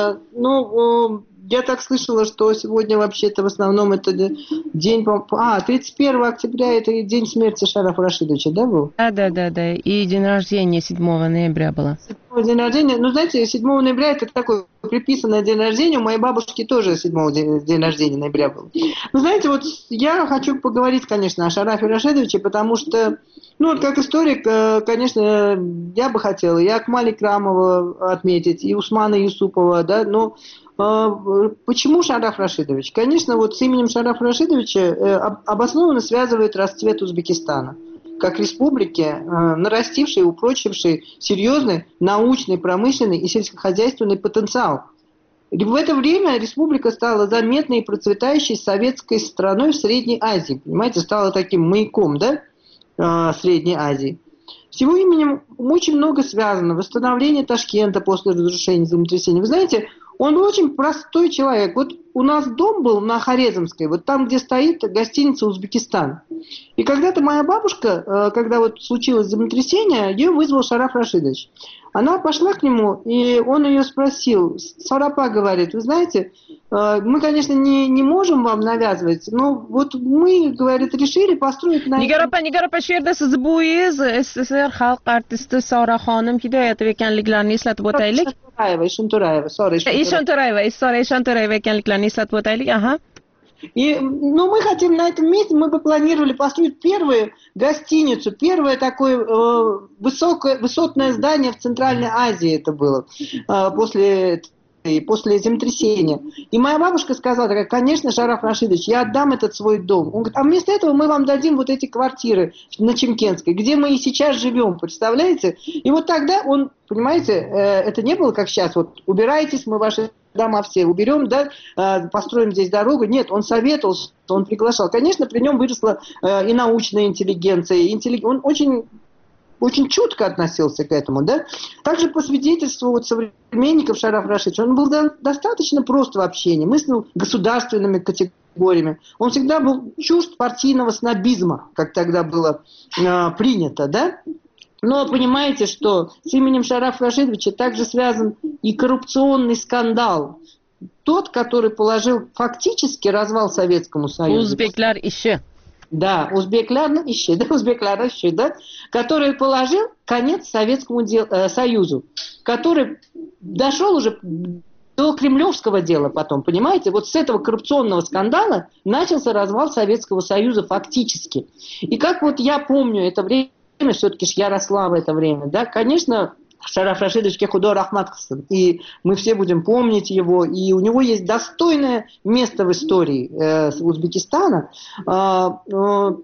Я так слышала, что сегодня вообще-то в основном это день... 31 октября это день смерти Шарафа Рашидовича, да, был? Да. И день рождения 7 ноября было. День рождения, знаете, 7 ноября это такой приписанный день рождения. У моей бабушки тоже 7 день рождения ноября был. Знаете, вот я хочу поговорить, конечно, о Шарафе Рашидовиче, потому что, как историк, конечно, я бы хотела и Акмала Икрамова отметить, и Усмана Юсупова, да, но почему Шараф Рашидович? Конечно, вот с именем Шарафа Рашидовича обоснованно связывает расцвет Узбекистана как республики, нарастившей и упрочившей серьезный научный, промышленный и сельскохозяйственный потенциал. И в это время республика стала заметной и процветающей советской страной в Средней Азии. Понимаете, стала таким маяком, да, Средней Азии. С его именем очень много связано. Восстановление Ташкента после разрушения землетрясения. Вы знаете, он был очень простой человек. Вот у нас дом был на Хорезмской, вот там, где стоит гостиница «Узбекистан». И когда-то моя бабушка, когда вот случилось землетрясение, ее вызвал Шараф Рашидович. Она пошла к нему, и он ее спросил. Сарапа говорит: вы знаете, мы, конечно, не можем вам навязывать, но вот мы, говорит, решили построить... Nigor opa, shu yerda siz buvingiz SSSR xalq artisti Sora Xonim Hidoyatova ekanliklarini eslatib o'taylik. Eshonto'rayeva ekanliklarini eslatib o'taylik. Aha. И, мы хотим на этом месте, мы бы планировали построить первую гостиницу, первое такое высотное здание в Центральной Азии это было после землетрясения. И моя бабушка сказала: конечно, Шараф Рашидович, я отдам этот свой дом. Он говорит: а вместо этого мы вам дадим вот эти квартиры на Чемкенской, где мы и сейчас живем, представляете? И вот тогда он, понимаете, это не было как сейчас, вот убирайтесь, мы ваши дома все уберем, да, построим здесь дорогу. Нет, он советовал, он приглашал. Конечно, при нем выросла и научная интеллигенция, он очень чутко относился к этому, да. Также по свидетельству современников Шарафа Рашидовича, он был достаточно прост в общении, мыслил государственными категориями. Он всегда был чужд партийного снобизма, как тогда было принято, да. Но понимаете, что с именем Шарафа Рашидовича также связан и коррупционный скандал. Тот, который положил фактически развал Советскому Союзу. Узбеклар еще. Да, узбеклар еще, да, который положил конец Советскому Союзу, который дошел уже до кремлевского дела потом, понимаете? Вот с этого коррупционного скандала начался развал Советского Союза фактически. И как вот я помню это время, все-таки я росла в это время, да, конечно, Шараф Рашидович Кехудо Рахмат Хасан, и мы все будем помнить его, и у него есть достойное место в истории Узбекистана, но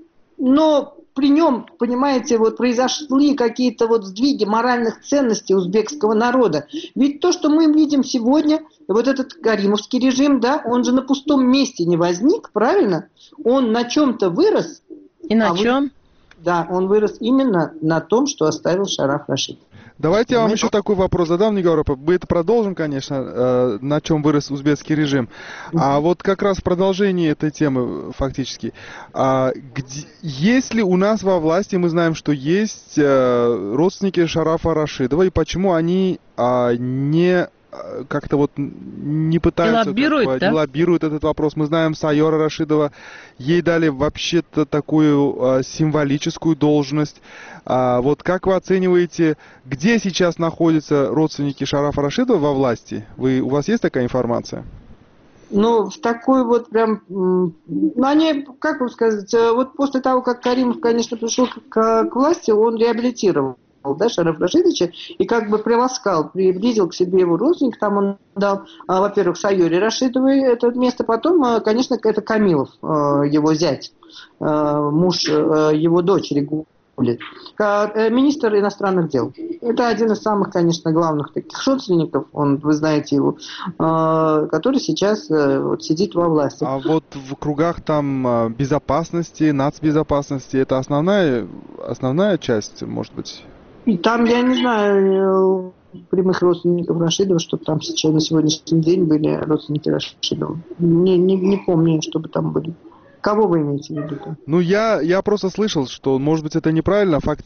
при нем, понимаете, вот произошли какие-то вот сдвиги моральных ценностей узбекского народа. Ведь то, что мы видим сегодня, вот этот каримовский режим, да, он же на пустом месте не возник, правильно? Он на чем-то вырос. И на чем? Да, он вырос именно на том, что оставил Шараф Рашид. Давайте я вам еще такой вопрос задам, Нигор опа. Мы это продолжим, конечно, на чем вырос узбекский режим. А вот как раз в продолжении этой темы фактически. Есть ли у нас во власти, мы знаем, что есть родственники Шарафа Рашидова, и почему они не как-то вот не пытаются... Не лоббируют этот вопрос. Мы знаем, Сайора Рашидова, ей дали вообще-то такую символическую должность. Вот как вы оцениваете, где сейчас находятся родственники Шарафа Рашидова во власти? У вас есть такая информация? В такой вот прям... они, как вам сказать, вот после того, как Каримов, конечно, пришел к власти, он реабилитировал, да, Шараф Рашидовича, и как бы приласкал, приблизил к себе его родственник, там он дал, во-первых, Сайоре Рашидовой это место, потом, конечно, это Камилов, его зять, муж его дочери, министр иностранных дел. Это один из самых, конечно, главных таких родственников, вы знаете его, который сейчас вот сидит во власти. А вот в кругах там безопасности, нацбезопасности, это основная часть, может быть? И там, я не знаю, прямых родственников Рашидова, чтобы там сейчас на сегодняшний день были родственники Рашидова. Не помню, чтобы там были. Кого вы имеете в виду? Ну, я просто слышал, что, может быть, это неправильно. Факт,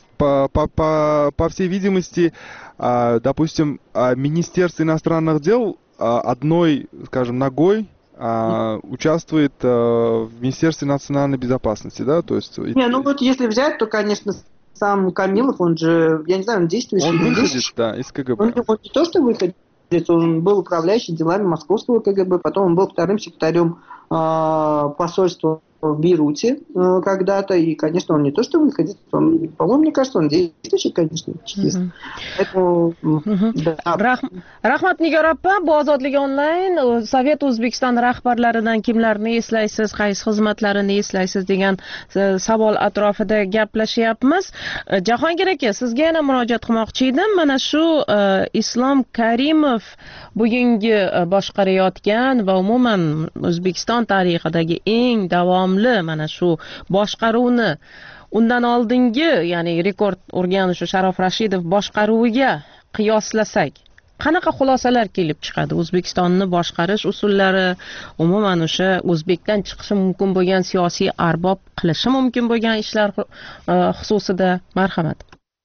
по всей видимости, допустим, Министерство иностранных дел одной, скажем, ногой участвует в Министерстве национальной безопасности, да? То есть... ну вот если взять, то, конечно, сам Камилов, он же, я не знаю, он действующий. Он выходит, да, из КГБ. Он не то, что выходит, он был управляющим делами московского КГБ, потом он был вторым секретарем посольства в Бейруте когда-то, и, конечно, он не то, что выходит, он, по-моему, мне кажется, он действующий, конечно, чекист. Поэтому, да. Rahmat Nigor opa, bu ozodlik onlayn Sovet O'zbekiston rahbarlaridan kimlarni eslaysiz, qaysi xizmatlarini eslaysiz degan savol atrofida gaplashyapmiz. Jahongir aka, sizga yana murojaat qilmoqchi edim. Mana shu Islom Karimov bugungi boshqarayotgan va umuman O'zbekiston tarixidagi eng davomli mana shu boshqaruvni undan oldingi, ya'ni rekord urgan shu Sharof Rashidov boshqaruviga qiyoslasak, qanaqa xulosalar kelib chiqadi? O'zbekistonni boshqarish usullari, umuman o'sha o'zbekdan chiqishi mumkin bo'lgan siyosiy arbob qilishi mumkin bo'lgan ishlar xususida. Marhamat.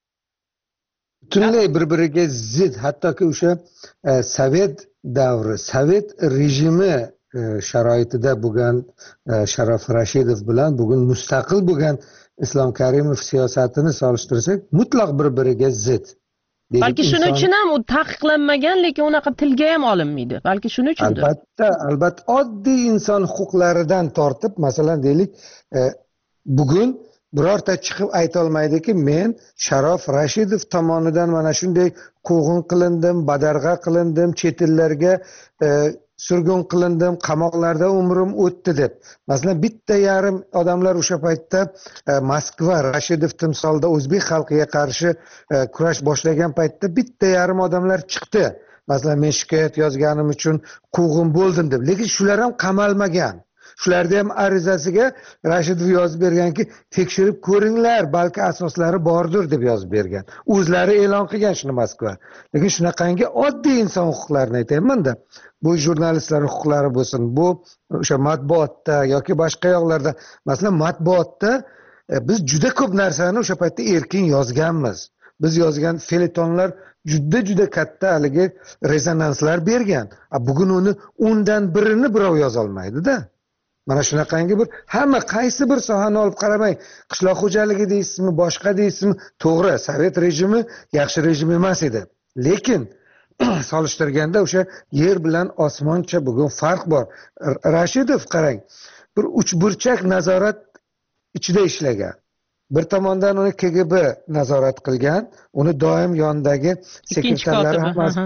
Butunlay bir-biriga zid, hattoki o'sha Sovet davri, Sovet rejimi sharoitida bo'lgan Sharof Rashidov bilan bugun mustaqil bo'lgan Islom Karimov siyosatini solishtirsak, mutlaq bir-biriga zid. Balki shuning uchun ham u taqiqlanmagan, lekin unaqa tilga ham olinmaydi. Balki shuning uchundir. Albatta, oddiy inson huquqlaridan tortib, masalan, deylik, bugun birorta chiqib ayta olmaydiki, men Sharof Rashidov tomonidan mana shunday quvg'in qilindim, badarg'a qilindim, chet ellarga surgun qilindim, qamoqlarda umrim o'tdi deb. Masalan, bitta yarim odamlar o'sha paytda Moskva Rashidov timsolida o'zbek xalqiga qarshi kurash boshlagan paytda bitta yarim odamlar chiqdi. Masalan, men shikoyat yozganim uchun quvg'in bo'ldim deb. Lekin shular ham qamalmagan. Shularda ham arizasiga Rashidov yozib berganki, tekshirib ko'ringlar, balki asoslari bordir deb yozib bergan. O'zlari e'lon qilgan shuni Moskva. Lekin shunaqangi oddiy inson huquqlarini aytayman-da. Bu jurnalistlar huquqlari bo'lsin, bu o'sha matbuotda yoki boshqa yoqlarda, masalan, matbuotda biz juda ko'p narsani o'sha paytda erkin yozganmiz. Biz yozgan feletonlar juda katta haligi rezonanslar bergan. Bugun uni 10dan birini birov yoza olmaydi-da. Mana shunaqangi bir hamma qaysi bir sohani olib qaramang, qishloq xo'jaligi deysizmi, boshqa deysizmi, to'g'ri, Sovet rejimi yaxshi rejim emas edi. Lekin solishtirganda o'sha yer bilan osmoncha bugun farq bor. Rashidov qarang, bir uchburchak nazorat ichida ishlagan. Bir tomondan uni KGB nazorat qilgan, uni doim yonidagi sekretarlari hammasi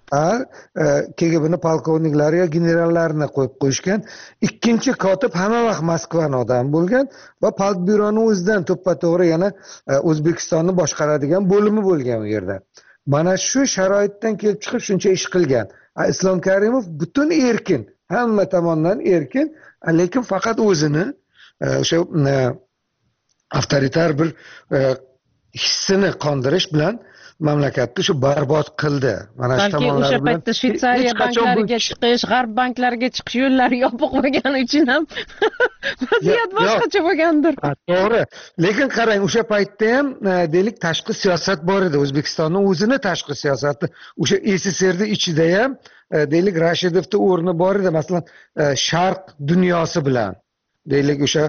KGB'ni polkovniklari yo generallarini qo'yib qo'yishgan. Ikkinchi kotib hamma vaqt Moskvaning odami bo'lgan va Politbyuroning o'zidan to'ppa-to'g'ri yana O'zbekistonni boshqaradigan bo'limi bo'lgan u yerda. Mana shu sharoitdan kelib chiqib shuncha ish qilgan. Islom Karimov butun erkin, hamma tomonidan erkin, lekin faqat o'zini o'sha avtoritar bir hissini qondirish bilan mamlakatni shu barbod qildi. Mana shu tomonlar bilan. Balki o'sha paytda Shveysariya banklariga chiqish, g'arb banklariga chiqish yo'llari yopiq bo'lgani uchun ham vaziyat boshqacha bo'lgandir. To'g'ri. Lekin qarang, o'sha paytda ham deylik tashqi siyosat bor edi. O'zbekistonning o'zini tashqi siyosati, o'sha SSRning ichida ham deylik Rashidovning o'rni bor edi. Masalan, Sharq dunyosi bilan deylik o'sha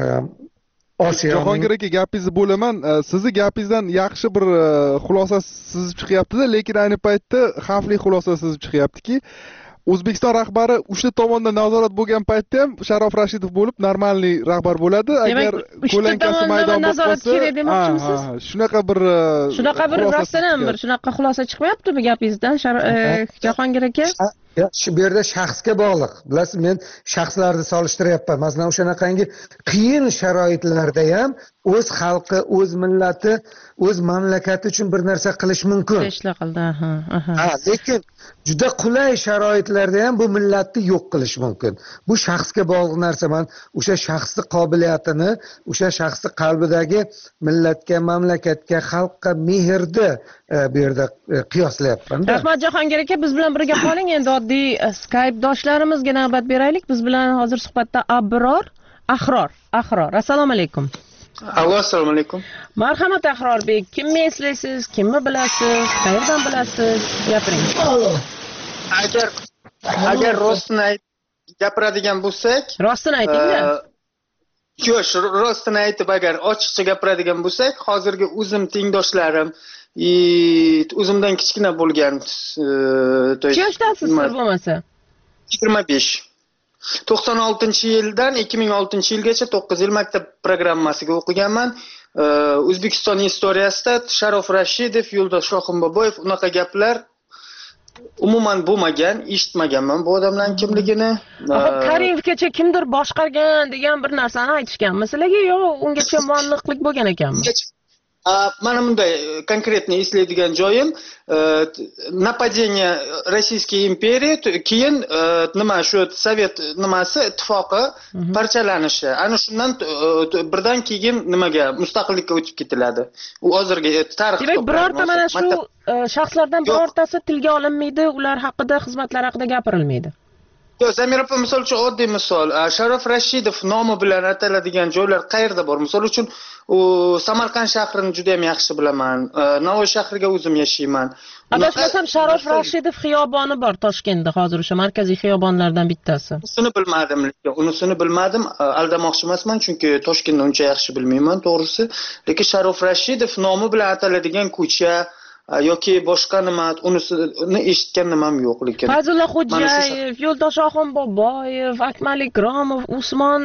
Jahongir aka, gapingizni bo'laman. Sizni gapingizdan yaxshi bir xulosa sizib chiqyapti-da, lekin ayni paytda xavfli xulosa sizib chiqyaptiki, O'zbekiston rahbari uchta tomonda nazorat bo'lgan paytda ham Sharof Rashidov bo'lib, normalniy rahbar bo'ladi. Agar qo'lankasi maydon bo'lsa, kerak demoqchimisiz? Shunaqa bir rostdan ham bir shunaqa xulosa chiqmayaptimi gapingizdan, Jahongir aka? Shu yerda shaxsga bog'liq. Bilasiz, men shaxslarni solishtiryapman. Masalan, o'shanaqangi qiyin sharoitlarda ham o'z xalqi, o'z millati, o'z mamlakati uchun bir narsa qilish mumkin. Lekin juda qulay sharoitlarda ham bu millatni yo'q qilish mumkin. Bu shaxsga bog'liq narsa. Men o'sha shaxsning qobiliyatini, o'sha shaxsning qalbidagi millatga, mamlakatga, xalqqa mehrni bu yerda qiyoslayapman. Rahmat Jahongir aka, biz bilan birga qoling. Endi oddiy Skype doshlarimizga navbat beraylik. Biz bilan hozir suhbatda Ahror. Assalomu alaykum. Assalomu alaykum. Marhamat Ahrorbek, kimni eslaysiz, kimni bilasiz, qayerdan bilasiz? Gapiring. Agar rostini gapiradigan bo'lsak, rostini ayting-da. Yo'q, rostini aytib, agar ochiqcha gapiradigan bo'lsak, hozirgi o'zim tengdoshlarim, o'zimdan kichkina bo'lgan, Yo'shdasiz siz bo'lmasa? 25. 96-yildan 2006-yilgacha 9 yil maktab programmasiga o'qiganman. O'zbekiston istoriyasida Sharof Rashidov, Yo'ldosh Shohimboboyev unaqa gaplar umuman bo'lmagan, eshitmaganman bu odamlarning kimligini. Karimovgacha kimdir boshqargan degan bir narsani aytishganmi sizlarga yo ungacha mualliflik bo'lgan ekanmi? Mana bunday konkretni eslaydigan joyim нападение Российской империи, keyin nima shu Sovet nimasi ittifoqi parchalanishi. Ana shundan birdan keyin nimaga mustaqillikka o'tib ketiladi. U hozirgi tarix. Demak, birorta mana shu shaxslardan birortasi tilga olinmaydi, ular haqida, xizmatlar haqida gapirilmaydi. Yo'q, Zamir opa, misol uchun oddiy misol, Sharof Rashidov nomi bilan ataladigan joylar qayerda bor? Misol uchun, Samarqand shahrini juda ham yaxshi bilaman. Navoiy shahriga o'zim yashayman. Adashmasam, Sharof Rashidov xiyoboni bor Toshkentda, hozir o'sha markaziy xiyobonlardan bittasi. Unisini bilmadim, aldamoqchi emasman, chunki Toshkentni uncha yaxshi bilmayman, to'g'risi. Lekin Sharof Rashidov nomi bilan ataladigan ko'cha yoki boshqa nima, unisini eshitganim ham yo'q. Lekin Fayzulla Xo'jayev, Yo'ldosh Shohimboboyev, Akmal Ikromov, Usmon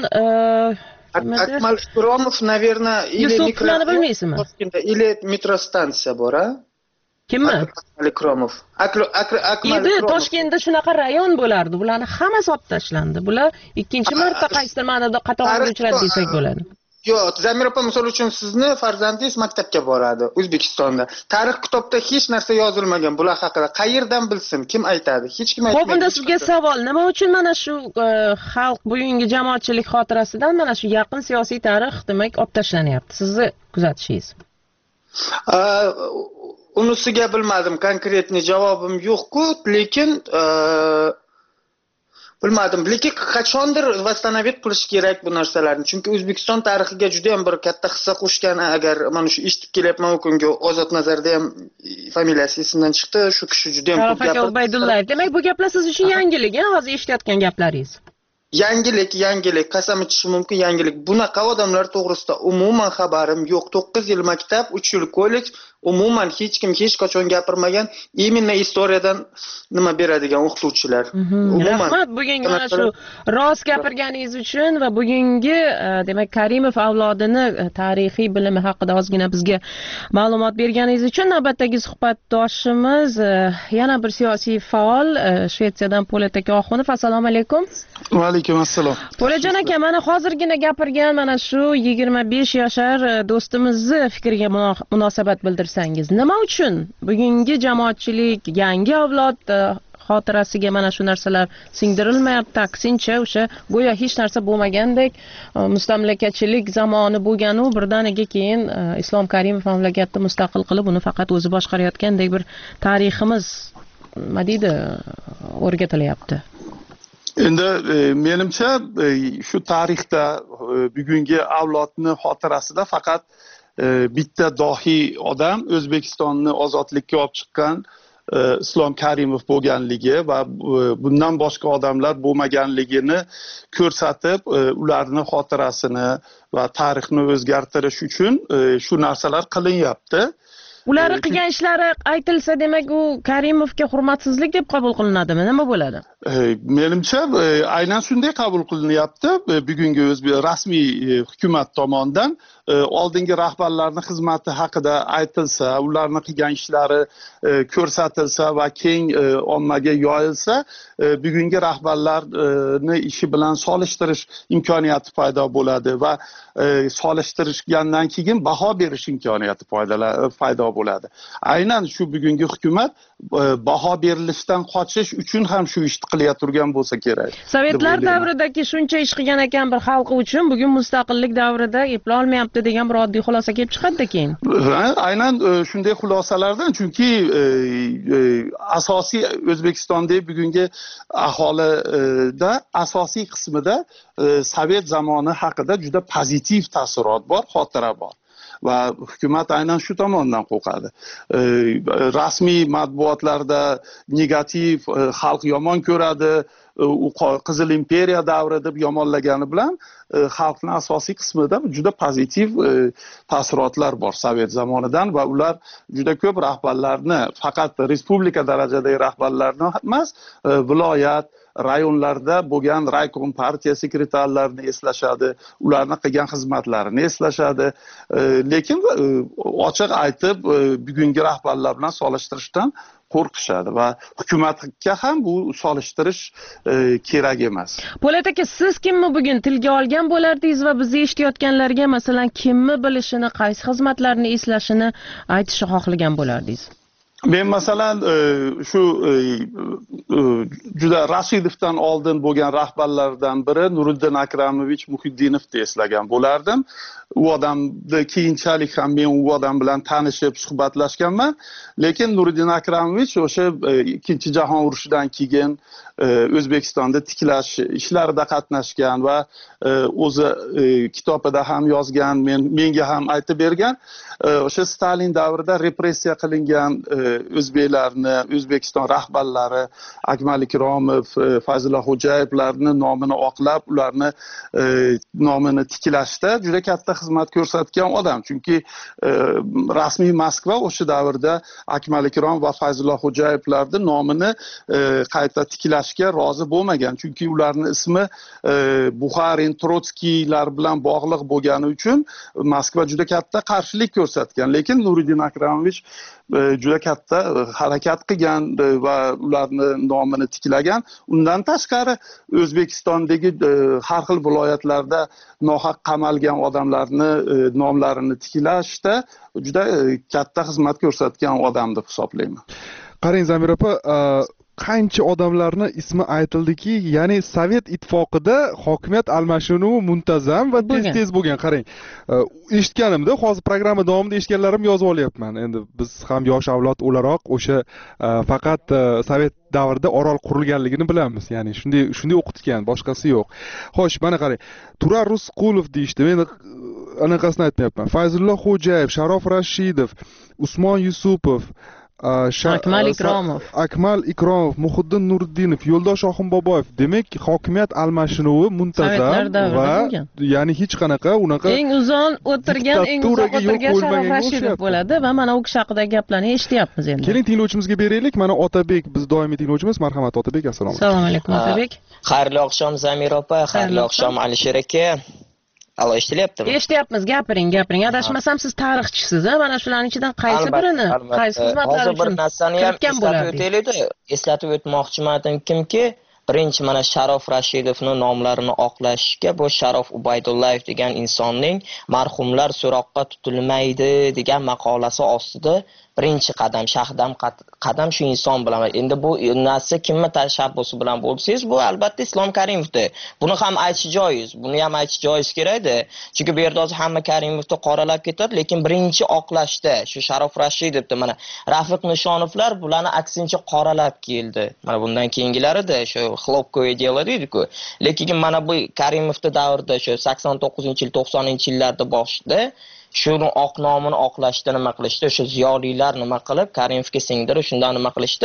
Akmal Ikromov, naверное, или Yusuflarni bilmaysizmi? Toshkentda или metro stansiya bor, a? Kimmi? Akmal Ikromov. Endi Toshkentda shunaqa rayon bo'lardi. Bularni hammasi olib tashlandi. Bular ikkinchi marta qaysidir ma'noda qatorga uchradi desak bo'ladi. Yo'q, Zamir opa, misol uchun sizni farzandingiz maktabga boradi O'zbekistonda. Tarix kitobda hech narsa yozilmagan bular haqida. Qayerdan bilsin? Kim aytadi? Hech kim aytmaydi. Xo'p, unda sizga savol, nima uchun mana shu xalq bugungi jamoatchilik xotirasidan mana shu yaqin siyosiy tarix demak olib tashlanyapti? Sizni kuzatishingiz. Unisiga bilmadim, konkretni javobim yo'q-ku, lekin bilmadim, lekin qachondir vastanavit qilish kerak bu narsalarni. Chunki O'zbekiston tarixiga juda ham bir katta hissa qo'shgan. Agar mana shu eshitib kelyapman, o'kunga Ozod Nazarda ham familiyasi esimdan chiqdi. Shu kishi juda ham ko'p gapirdi. Ubaydullayev. Demak, bu gaplar siz uchun yangilik, hozir eshitayotgan gaplaringiz. Yangilik, qasam ichishim mumkin, yangilik. Bunaqa odamlar to'g'risida umuman xabarim yo'q. 9 yil maktab, 3 yil kollej, umuman hech kim hech qachon gapirmagan. Именно istoriyadan nima beradigan o'qituvchilar. Rahmat, bugungi mana shu rost gapirganingiz uchun va bugungi demak Karimov avlodini tarixiy bilimi haqida ozgina bizga ma'lumot berganingiz uchun navbatdagi suhbatdoshimiz yana bir siyosiy faol Shvetsiyadan Po'lat aka Oxunov. Assalomu alaykum. Va alaykum assalom. Po'latjon aka, mana hozirgina gapirgan mana shu 25 yoshar do'stimizni fikriga munosabat bildirsangiz, nima uchun bugungi jamoatchilik, yangi avlod xotirasiga mana shu narsalar singdirilmayapti? Aksincha, o'sha go'yo hech narsa bo'lmagandek, mustamlakachilik zamoni bo'lgan u birdaniga keyin Islom Karimov mamlakatni mustaqil qilib, uni faqat o'zi boshqarayotgandek bir tariximiz nima deydi, o'rgatilyapti. Endi menimcha shu tarixda bugungi avlodni xotirasida faqat bitta dohiy odam O'zbekistonni ozodlikka olib chiqqan Islom Karimov bo'lganligi va bundan boshqa odamlar bo'lmaganligini ko'rsatib, ularni xotirasini va tarixni o'zgartirish uchun shu narsalar qilinyapti. ularni qilgan ishlari aytilsa, demak u Karimovga hurmatsizlik deb qabul qilinadimi? Nima bo'ladi? Menimcha aynan shunday qabul qilinyapti. Bugungi rasmiy hukumat tomonidan oldingi rahbarlarning xizmati haqida aytilsa, ularning qilgan ishlari ko'rsatilsa va keng ommaga yoyilsa, bugungi rahbarlarni ishi bilan solishtirish imkoniyati paydo bo'ladi va solishtirishgandan keyin baho berish imkoniyati paydo bo'ladi. Aynan shu bugungi hukumat baho berilishdan qochish uchun ham shu ishni qilayotgan bo'lsa kerak. Sovetlar davridagi shuncha ish qilgan ekan bir xalqi uchun, bugun mustaqillik davrida eplay olmayapti degan bir oddiy xulosa kelib chiqadi keyin. Aynan shunday xulosalardan, chunki asosiy O'zbekistonda bugungi aholida asosiy qismida Sovet zamoni haqida juda pozitiv taassurot bor, xotira bor. Va hukumat aynan shu tomondan qo'rqadi. Rasmiy matbuotlarda negativ, xalq yomon ko'radi, u Qizil imperiya davri deb yomonlagani bilan xalqning asosiy qismida juda pozitiv taassurotlar bor Sovet zamonidan va ular juda ko'p rahbarlarni, faqat respublika darajadagi rahbarlarni emas, viloyat rayonlarda bo'lgan raykom partiya sekretarlarini eslashadi, ularni qilgan xizmatlarini eslashadi. Lekin ochiq aytib, bugungi rahbarlar bilan solishtirishdan qo'rqishadi va hukumatga ham bu solishtirish kerak emas. Po'lat aka, siz kimni bugun tilga olgan bo'lardingiz va bizni eshitayotganlarga masalan kimni bilishini, qaysi xizmatlarni eslashini aytishni xohlagan bo'lardingiz? Men masalan shu juda Rashidovdan oldin bo'lgan rahbarlardan biri Nuriddin Akramovich Muhiddinovni eslagan bo'lardim. U odamni keyinchalik ham men u odam bilan tanishib, suhbatlashganman. Lekin Nuriddin Akramovich o'sha Ikkinchi jahon urushidan keyin O'zbekistonda tiklash ishlarida qatnashgan va o'zi kitobida ham yozgan, menga ham aytib bergan, o'sha Stalin davrida repressiya qilingan o'zbeklarni, O'zbekiston rahbarlari Akmal Ikromov, Fayzulla Xo'jayevlarni nomini oqlab, ularni nomini tiklashda juda katta xizmat ko'rsatgan odam. Chunki rasmiy Moskva o'sha davrda Akmal Ikrom va Fayzulla Xo'jayevlarni nomini qayta tiklashga rozi bo'lmagan. Chunki ularning ismi Buxarin, Trotskiylar bilan bog'liq bo'lgani uchun Moskva juda katta qarshilik ko'rsatgan. Lekin Nuriddin Akramovich juda katta harakat qilgan va ularni nomini tiklagan. Undan tashqari O'zbekistondagi har xil viloyatlarda nohaq qamalgan odamlarni nomlarini tiklashda juda katta xizmat ko'rsatgan odam deb hisoblayman. Qarang Zamir opa, qancha odamlarni ismi aytildiki, ya'ni Sovet ittifoqida hokimiyat almashinuvi muntazam va tez bo'lgan. Qarang, eshitganimda, hozir programma davomida eshitganlarim yozib olyapman. Endi biz ham yosh avlod o'laroq o'sha faqat Sovet davrida orol qurilganligini bilamiz. Ya'ni shunday o'qitgan, boshqasi yo'q. Xo'sh, mana qarang. Turar Rusqulov deyishdi. Men anaqasini aytmayapman. Fayzulla Xo'jayev, Sharof Rashidov, Usmon Yusupov, Akmal Ikromov, Muhiddin Nuriddinov, Yo'ldosh Oxunboboyev. Demak, hokimiyat almashinuvi muntazam va ya'ni hech qanaqa unaqa eng uzoq o'tirgan Sharof Rashidov bo'ladi va mana u kishi haqidagi gaplarni eshityapmiz endi. Keling tinglovchimizga beraylik. Mana Otabek, biz doimiy tinglovchimiz. Marhamat Otabek, assalomu alaykum. Assalomu alaykum Otabek. Xayrli oqshom Zamir opa, xayrli oqshom Alisher aka. Alo, eshitilyaptimi? Eshityapmiz, gapiring. Adashmasam siz tarixchisiz, mana shularning ichidan qaysi birini, qaysi xizmatlar uchun bir narsani ham eslatib o'tmoqchimanki, birinchi mana Sharof Rashidovning nomlarini oqlashga bu Sharof Ubaydullayev degan insonning marhumlar so'roqqa tutilmaydi degan maqolasi ostida birinchi qadam, shahdam qadam shu inson bilan. Endi bu narsa kimni tashabbusi bilan bo'lsangiz, bu albatta Islom Karimovdir. Buni ham aytish joiz. Buni ham aytish joiz kerak-da. Chunki bu yerda hozir hamma Karimovni qoralab ketadi, lekin birinchi oqlashda shu Sharof Rashidovni mana Rafiq Nishonovlar bularni aksincha qoralab keldi. Mana bundan keyingilarida shu xlopkoye delo deydi-ku. Lekin mana bu Karimovni davrida shu 89-yil, 90-yillarda boshida shuni oq nomini oqlashda nima qilishdi, o'sha ziyolilar nima qilib Karimovga singdirib shundan nima qilishdi,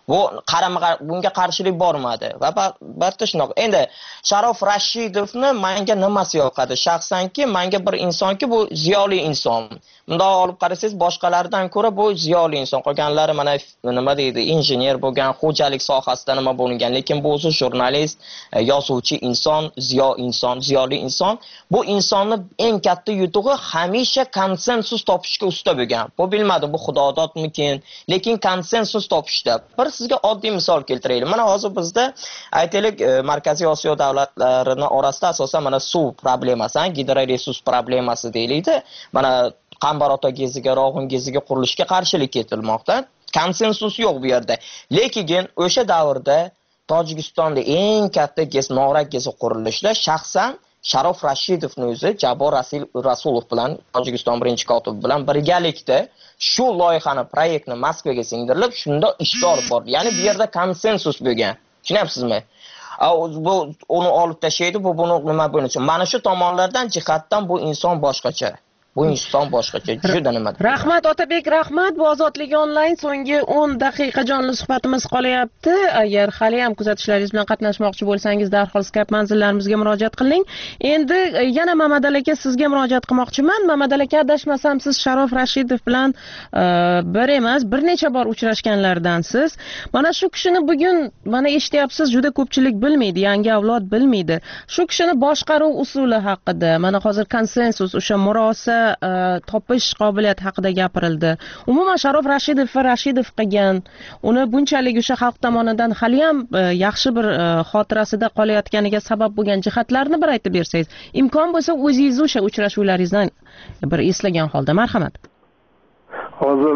Bu bunga qarshilik bormadi va albatta shunaqa. Endi Sharof Rashidovni menga nimasi yoqadi? Shaxsanki menga bir insonki bu ziyoli inson. Bundoq olib qarasangiz boshqalardan ko'ra bu ziyoli inson. Qolganlari mana nima deydi, injener bo'lgan, xo'jalik sohasida nima bo'lgan, lekin bu o'zi jurnalist, yozuvchi inson, ziyoli inson. Bu insonni eng katta yutug'i hamisha konsensus topishga usta bo'lgan. Bu bilmadim, bu xudodotmikin, lekin konsensus topishda. Bir sizga oddiy misol keltiraylik. Mana hozir bizda aytaylik Markaziy Osiyo davlatlarining orasida asosan mana suv problemasi, gidroresurs problemasi deyiladi. Mana Qambarota geziga, Rog'un geziga qurilishga qarshilik ketilmoqda. Konsensus yo'q bu yerda. Lekin o'sha davrda Tojikistonda eng katta Norak gezi qurilishida shaxsan Sharof Rashidovning o'zi Jabor Rasulov bilan Tojikiston birinchi kotibi bilan birgalikda shu loyihani, proyektni Moskvaga singdirilib, shunda ishga olib bordi. Ya'ni bu yerda konsensus bo'lgan. Tushunyapsizmi? Bu uni olib tashlaydi, bu buni nima bo'lishi. Mana shu tomonlardan jihatdan bu inson boshqacha. Bu inson boshqacha, juda nima. Rahmat Otabek, rahmat. Bu Ozodlik onlayn so'nggi 10 daqiqa jonli suhbatimiz qolyapti. Agar hali ham kuzatishlaringiz bilan qatnashmoqchi bo'lsangiz, darhol Skype manzillarimizga murojaat qiling. Endi yana Mamadal aka sizga murojaat qilmoqchiman. Mamadal aka, adashmasam siz Sharof Rashidov bilan bir emas, bir necha bor uchrashganlardansiz. Mana shu kishini bugun mana eshityapsiz, juda ko'pchilik bilmaydi, yangi avlod bilmaydi. Shu kishini boshqaruv usuli haqida, mana hozir konsensus, o'sha murosa topish qobiliyati haqida gapirildi. Umuman Sharof Rashidov qilgan, uni bunchalik o'sha xalq tomonidan hali ham yaxshi bir xotirasida qolayotganiga sabab bo'lgan jihatlarni bir aytib bersangiz. Imkon bo'lsa o'zingiz o'sha uchrashuvlaringizdan bir eslagan holda, marhamat. Hozir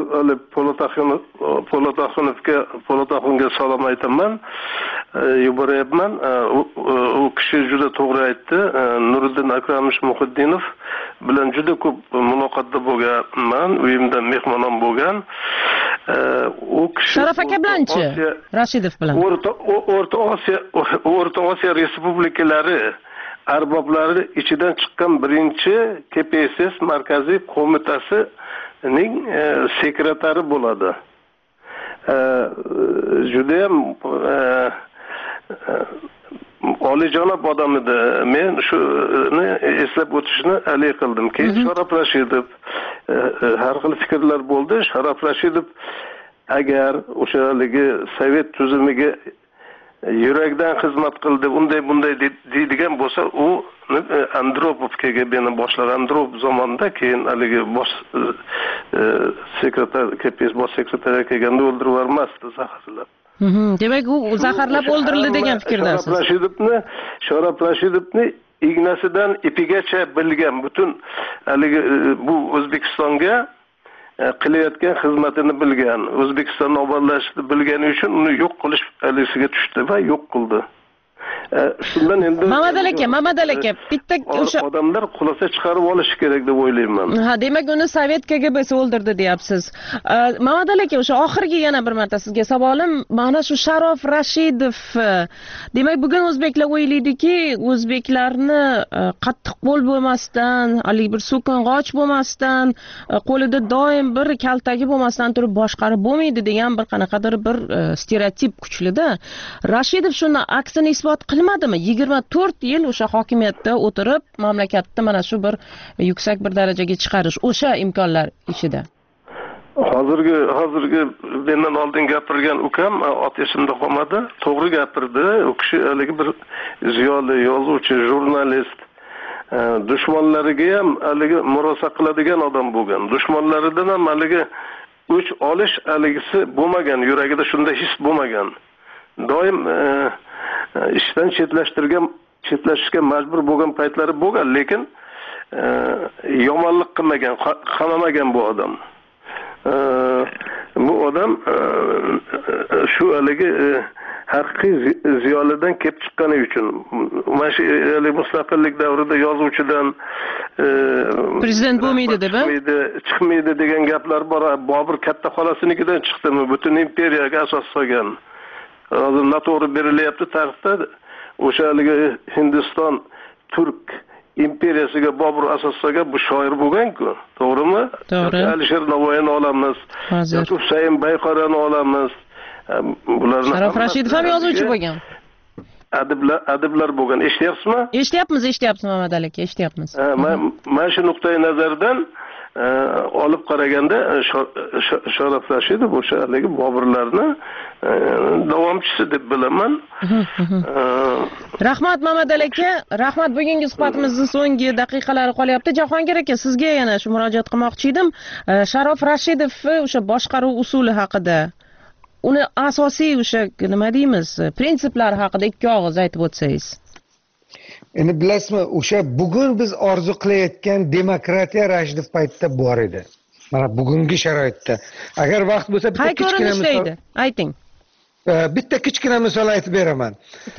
Po'lataxonga salom aytaman. Yuboryapman. U kishi juda to'g'ri aytdi. Nuriddin Akramovich Muhiddinov bilan juda ko'p muloqotda bo'lganman. Uyimda mehmon ham bo'lgan. U kishi Sharof aka bilanchi? Rashidov bilan. O'rta Osiyo respublikalari arboblari ichidan chiqqan birinchi KPSS markaziy qo'mitasining sekretari bo'ladi. Judayam oliyjanob odam edi. Men shuni eslab o'tishni alik qildim. Keyin Sharof Rashidov har xil fikrlar bo'ldi. Sharof Rashidov agar o'shaligi Sovet tuzumiga yurakdan xizmat qildi, bunday deydigan bo'lsa, u Andropovga meni boshlagan Andropov zamonida, keyin haligi bosh sekretar, KPSS bosh sekretariga kelganda o'ldirib yubormasdi, zaharlab. Demak, u zaharlab o'ldirildi degan fikrdasiz. Sharof Rashidovni ignasidan ipigacha bilgan, butun haligi bu O'zbekistonga qilayotgan xizmatini bilgan, O'zbekistonni obodlashni bilgani uchun uni yo'q qilish alisiga tushdi va yo'q qildi. Shundan endi Mamadal aka, bitta o'sha odamlar xulosa chiqarib olishi kerak deb o'ylayman. Demak uni Sovet KGBsi o'ldirdi deyapsiz. Mamadal aka, o'sha oxirgi yana bir marta sizga savolim, mana shu Sharof Rashidov, demak bugun o'zbeklar o'ylaydiki, o'zbeklarni qattiq qo'l bo'lmasdan, hali bir so'king'och bo'lmasdan, qo'lida doim bir kaltagi bo'lmasdan turib boshqarib bo'lmaydi degan bir qanaqadir bir stereotip kuchlida. Rashidov shuni aksini isbot qilmadimi? 24 yil o'sha hokimiyatda o'tirib, mamlakatni mana shu bir yuksak bir darajaga chiqarish o'sha imkonlar ichida. Hozirgi mendan oldin gapirgan ukam ot esimda qolmadi, to'g'ri gapirdi. U kishi haligi bir ziyoli, yozuvchi, jurnalist, dushmanlariga ham haligi murosa qiladigan odam bo'lgan. Dushmanlaridan ham haligi o'ch olish haligisi bo'lmagan, yuragida shunday his bo'lmagan. Doim ishdan chetlashishga majbur bo'lgan paytlari bo'lgan, lekin yomonlik qilmagan, qamamagan bu odam. Bu odam shu haligi haqiqiy ziyolidan kelib chiqqani uchun, mana shu mustaqillik davrida yozuvchidan prezident bo'lmaydi deb chiqmaydi degan gaplar bor. Bobur katta xolasinikidan chiqdimi? Butun imperiyaga asos solgan. Hozir noto'g'ri berilyapti tarixda. O'sha haligi Hindiston Turk imperiyasiga Bobur asos solgan bu shoir bo'lgan-ku, to'g'rimi? To'g'ri. Alisher Navoiyni olamiz, Husayn Bayqorani olamiz. bularni Sharof Rashidov ham yozuvchi bo'lgan. Adiblar bo'lgan. Eshityapsizmi? Eshityapmiz Mamad aka, eshityapmiz. Mana shu nuqtai nazardan olib qaraganda Sharof Rashidov o'sha haligi Boburlarni davomchisi deb bilaman. Rahmat Mamad aka, rahmat. Bugungi suhbatimizning so'nggi daqiqalari qolyapti. Jahongir aka, sizga yana shu murojaat qilmoqchi edim. Sharof Rashidov o'sha boshqaruv usuli haqida, uni asosiy o'sha nima deymiz, prinsiplari haqida ikki og'iz aytib o'tsangiz. Endi bilasizmi, o'sha bugun biz orzu qilayotgan demokratiya Rashidov paytida bor edi. Mana bugungi sharoitda. Agar vaqt bo'lsa bitta kichkina misol ayting. Bitta kichkina misol aytib beraman.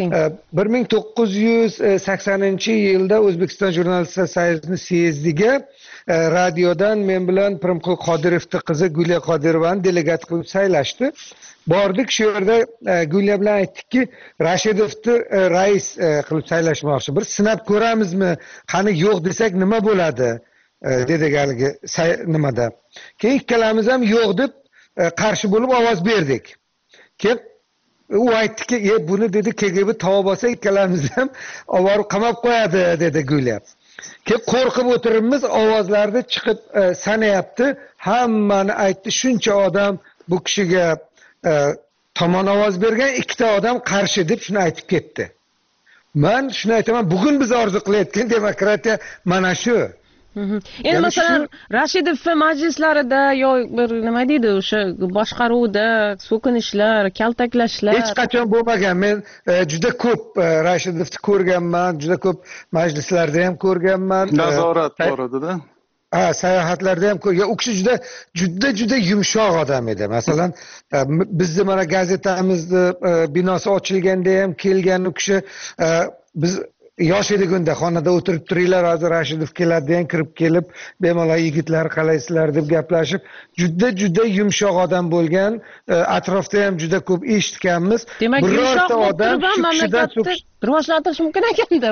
1980-yilda O'zbekiston Jurnalistlar Soyuzining syezdiga radiodan men bilan Pirimqul Qodirovning qizi Gulya Qodirovani delegat qilib saylashdi. Bordik, shu yerda Gulya bilan aytdikki, Rashidovni rais qilib saylashmoqchi. Bir sinab ko'ramizmi? Qani yo'q desak nima bo'ladi? Dedik haligi nimada. Keyin ikkalamiz ham yo'q deb qarshi bo'lib ovoz berdik. Keyin u aytdiki, buni dedi KGB tavab olsa ikkalamizni ham olib qamab qo'yadi dedi Gulya. Keyin qo'rqib o'tiribmiz, ovozlarni chiqib sanayapti. Hammani aytdi, shuncha odam bu kishiga tomon ovoz bergan, ikkita odam qarshi deb shuni aytib ketdi. Men shuni aytaman, bugun biz orzu qilayotgan demokratiya mana shu. Endi masalan Rashidov majlislarida yo bir nima deydi, o'sha boshqaruvda so'kinishlar, kaltaklashlar hech qachon bo'lmagan. Men juda ko'p Rashidovni ko'rganman, juda ko'p majlislarda ham ko'rganman. Nazorat bor edi-da. Sayohatlarda ham ko'rgan. U kishi juda yumshoq odam edi. Masalan, bizni mana gazetamizni binosi ochilganda ham kelgan u kishi, biz yosh edik unda, xonada o'tirib turinglar, hozir Rashidov keladi degan, kirib kelib, bemalol yigitlar qalaysizlar deb gaplashib, juda yumshoq odam bo'lgan. Atrofda ham juda ko'p eshitganmiz. Birorta odam mamlakatni rivojlantirish mumkin ekanda.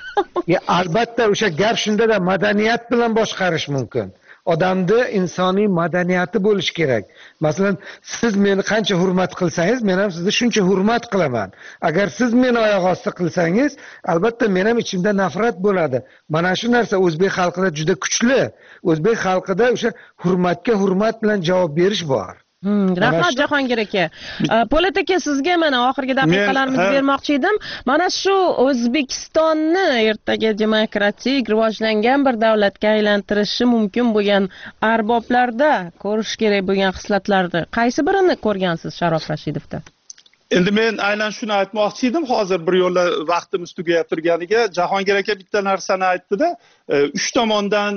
Albatta, o'sha gap shunda-da, madaniyat bilan boshqarish mumkin. Odamda insoniy madaniyati bo'lishi kerak. Masalan, siz meni qancha hurmat qilsangiz, men ham sizni shuncha hurmat qilaman. Agar siz meni oyoq osti qilsangiz, albatta men ham ichimda nafrat bo'ladi. Mana shu narsa o'zbek xalqida juda kuchli. O'zbek xalqida o'sha hurmatga hurmat bilan javob berish bor. Rahmat Jahongir aka. Po'lat aka, sizga mana oxirgi daqiqalarimizni bermoqchi edim. Mana shu O'zbekistonni ertaga demokratik, rivojlangan bir davlatga aylantirishi mumkin bo'lgan arboblarda ko'rish kerak bo'lgan xislatlarni qaysi birini ko'rgansiz Sharof Rashidovda? Endi men aynan shuni aytmoqchi edim, hozir bir yo'la vaqtimiz tugayib turganiga. Jahongir aka bitta narsani aytdi-da, 3 tomondan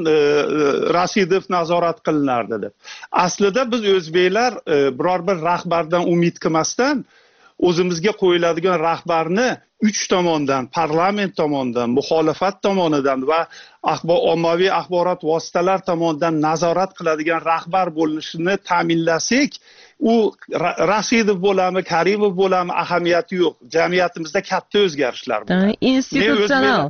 Rashidov nazorat qilinardi deb. Aslida biz o'zbeklar biror bir rahbardan umid qilmasdan, o'zimizga qo'yiladigan rahbarni 3 tomondan, parlament tomonidan, muxolifat tomonidan va ommaviy axborot vositalari tomonidan nazorat qiladigan rahbar bo'lishini ta'minlasak, u Rashidov bo'lami, Karimov bo'lami ahamiyati yo'q. Jamiyatimizda katta o'zgarishlar bo'ladi. Institutsional.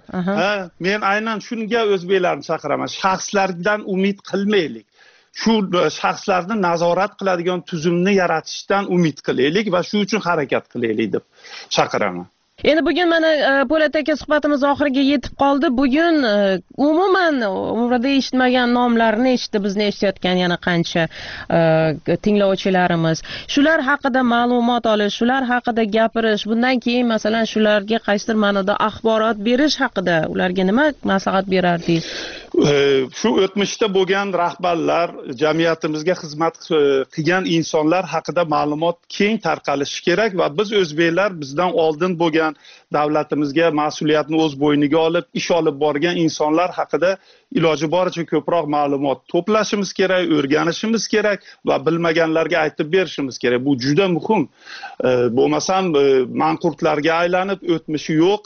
Men aynan shunga o'zbeklarni chaqiraman. Shaxslardan umid qilmaylik. Shu shaxslarni nazorat qiladigan tuzumni yaratishdan umid qilaylik va shu uchun harakat qilaylik deb chaqiraman. Endi bugun mana Po'lat aka suhbatimiz oxiriga yetib qoldi. Bugun umuman umrida eshitmagan nomlarni eshitdi, bizni eshitayotgan yana qancha tinglovchilarimiz. Shular haqida ma'lumot olish, shular haqida gapirish, bundan keyin masalan shularga qaysidir ma'noda axborot berish haqida ularga nima maslahat berardingiz? Shu o'tmishda bo'lgan rahbarlar, jamiyatimizga xizmat qilgan insonlar haqida ma'lumot keng tarqalishi kerak va biz o'zbeklar bizdan oldin bo'lgan davlatimizga mas'uliyatni o'z bo'yniga olib, ish olib borgan insonlar haqida iloji boricha ko'proq ma'lumot to'plashimiz kerak, o'rganishimiz kerak va bilmaganlarga aytib berishimiz kerak. Bu juda muhim. Bo'lmasam manqurtlarga aylanib, o'tmishi yo'q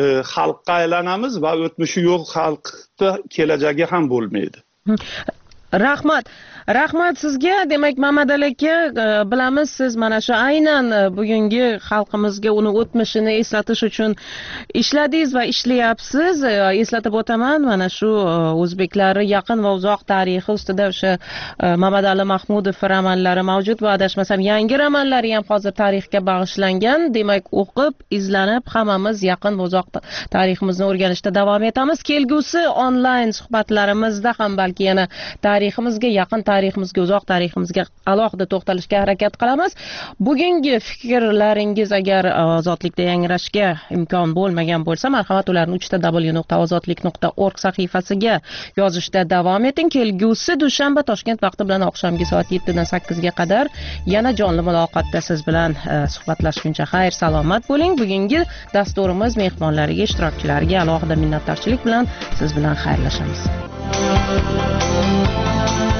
xalqqa aylanamiz va o'tmishi yo'q xalqda kelajagi ham bo'lmaydi. Rahmat sizga. Demak, Mamadali aka, bilamiz siz mana shu aynan bugungi xalqimizga uni o'tmishini eslatish uchun ishladingiz va ishlayapsiz. Eslatib o'taman, mana shu o'zbeklari yaqin va uzoq tarixi ustida o'sha Mamadali Mahmudov romannlari mavjud va adashmasam yangi romanlari ham hozir tarixga bag'ishlangan. Demak, o'qib, izlanib, hammamiz yaqin va uzoq tariximizni o'rganishda davom etamiz. Kelgusi onlayn suhbatlarimizda ham balki yana tariximizga yaqin, tariximizga uzoq, tariximizga alohida to'xtalishga harakat qilamiz. Bugungi fikrlaringiz agar ozodlikda yangrashga imkon bo'lmagan bo'lsa, marhamat ularni www.ozodlik.org sahifasiga yozishda davom eting. Kelgusi dushanba Toshkent vaqti bilan oqshomgi soat 7 dan 8 ga qadar yana jonli muloqotda siz bilan suhbatlashguncha xayr, salomat bo'ling. Bugungi dasturimiz mehmonlariga, ishtirokchilariga alohida minnatdorchilik bilan siz bilan xayrlashamiz.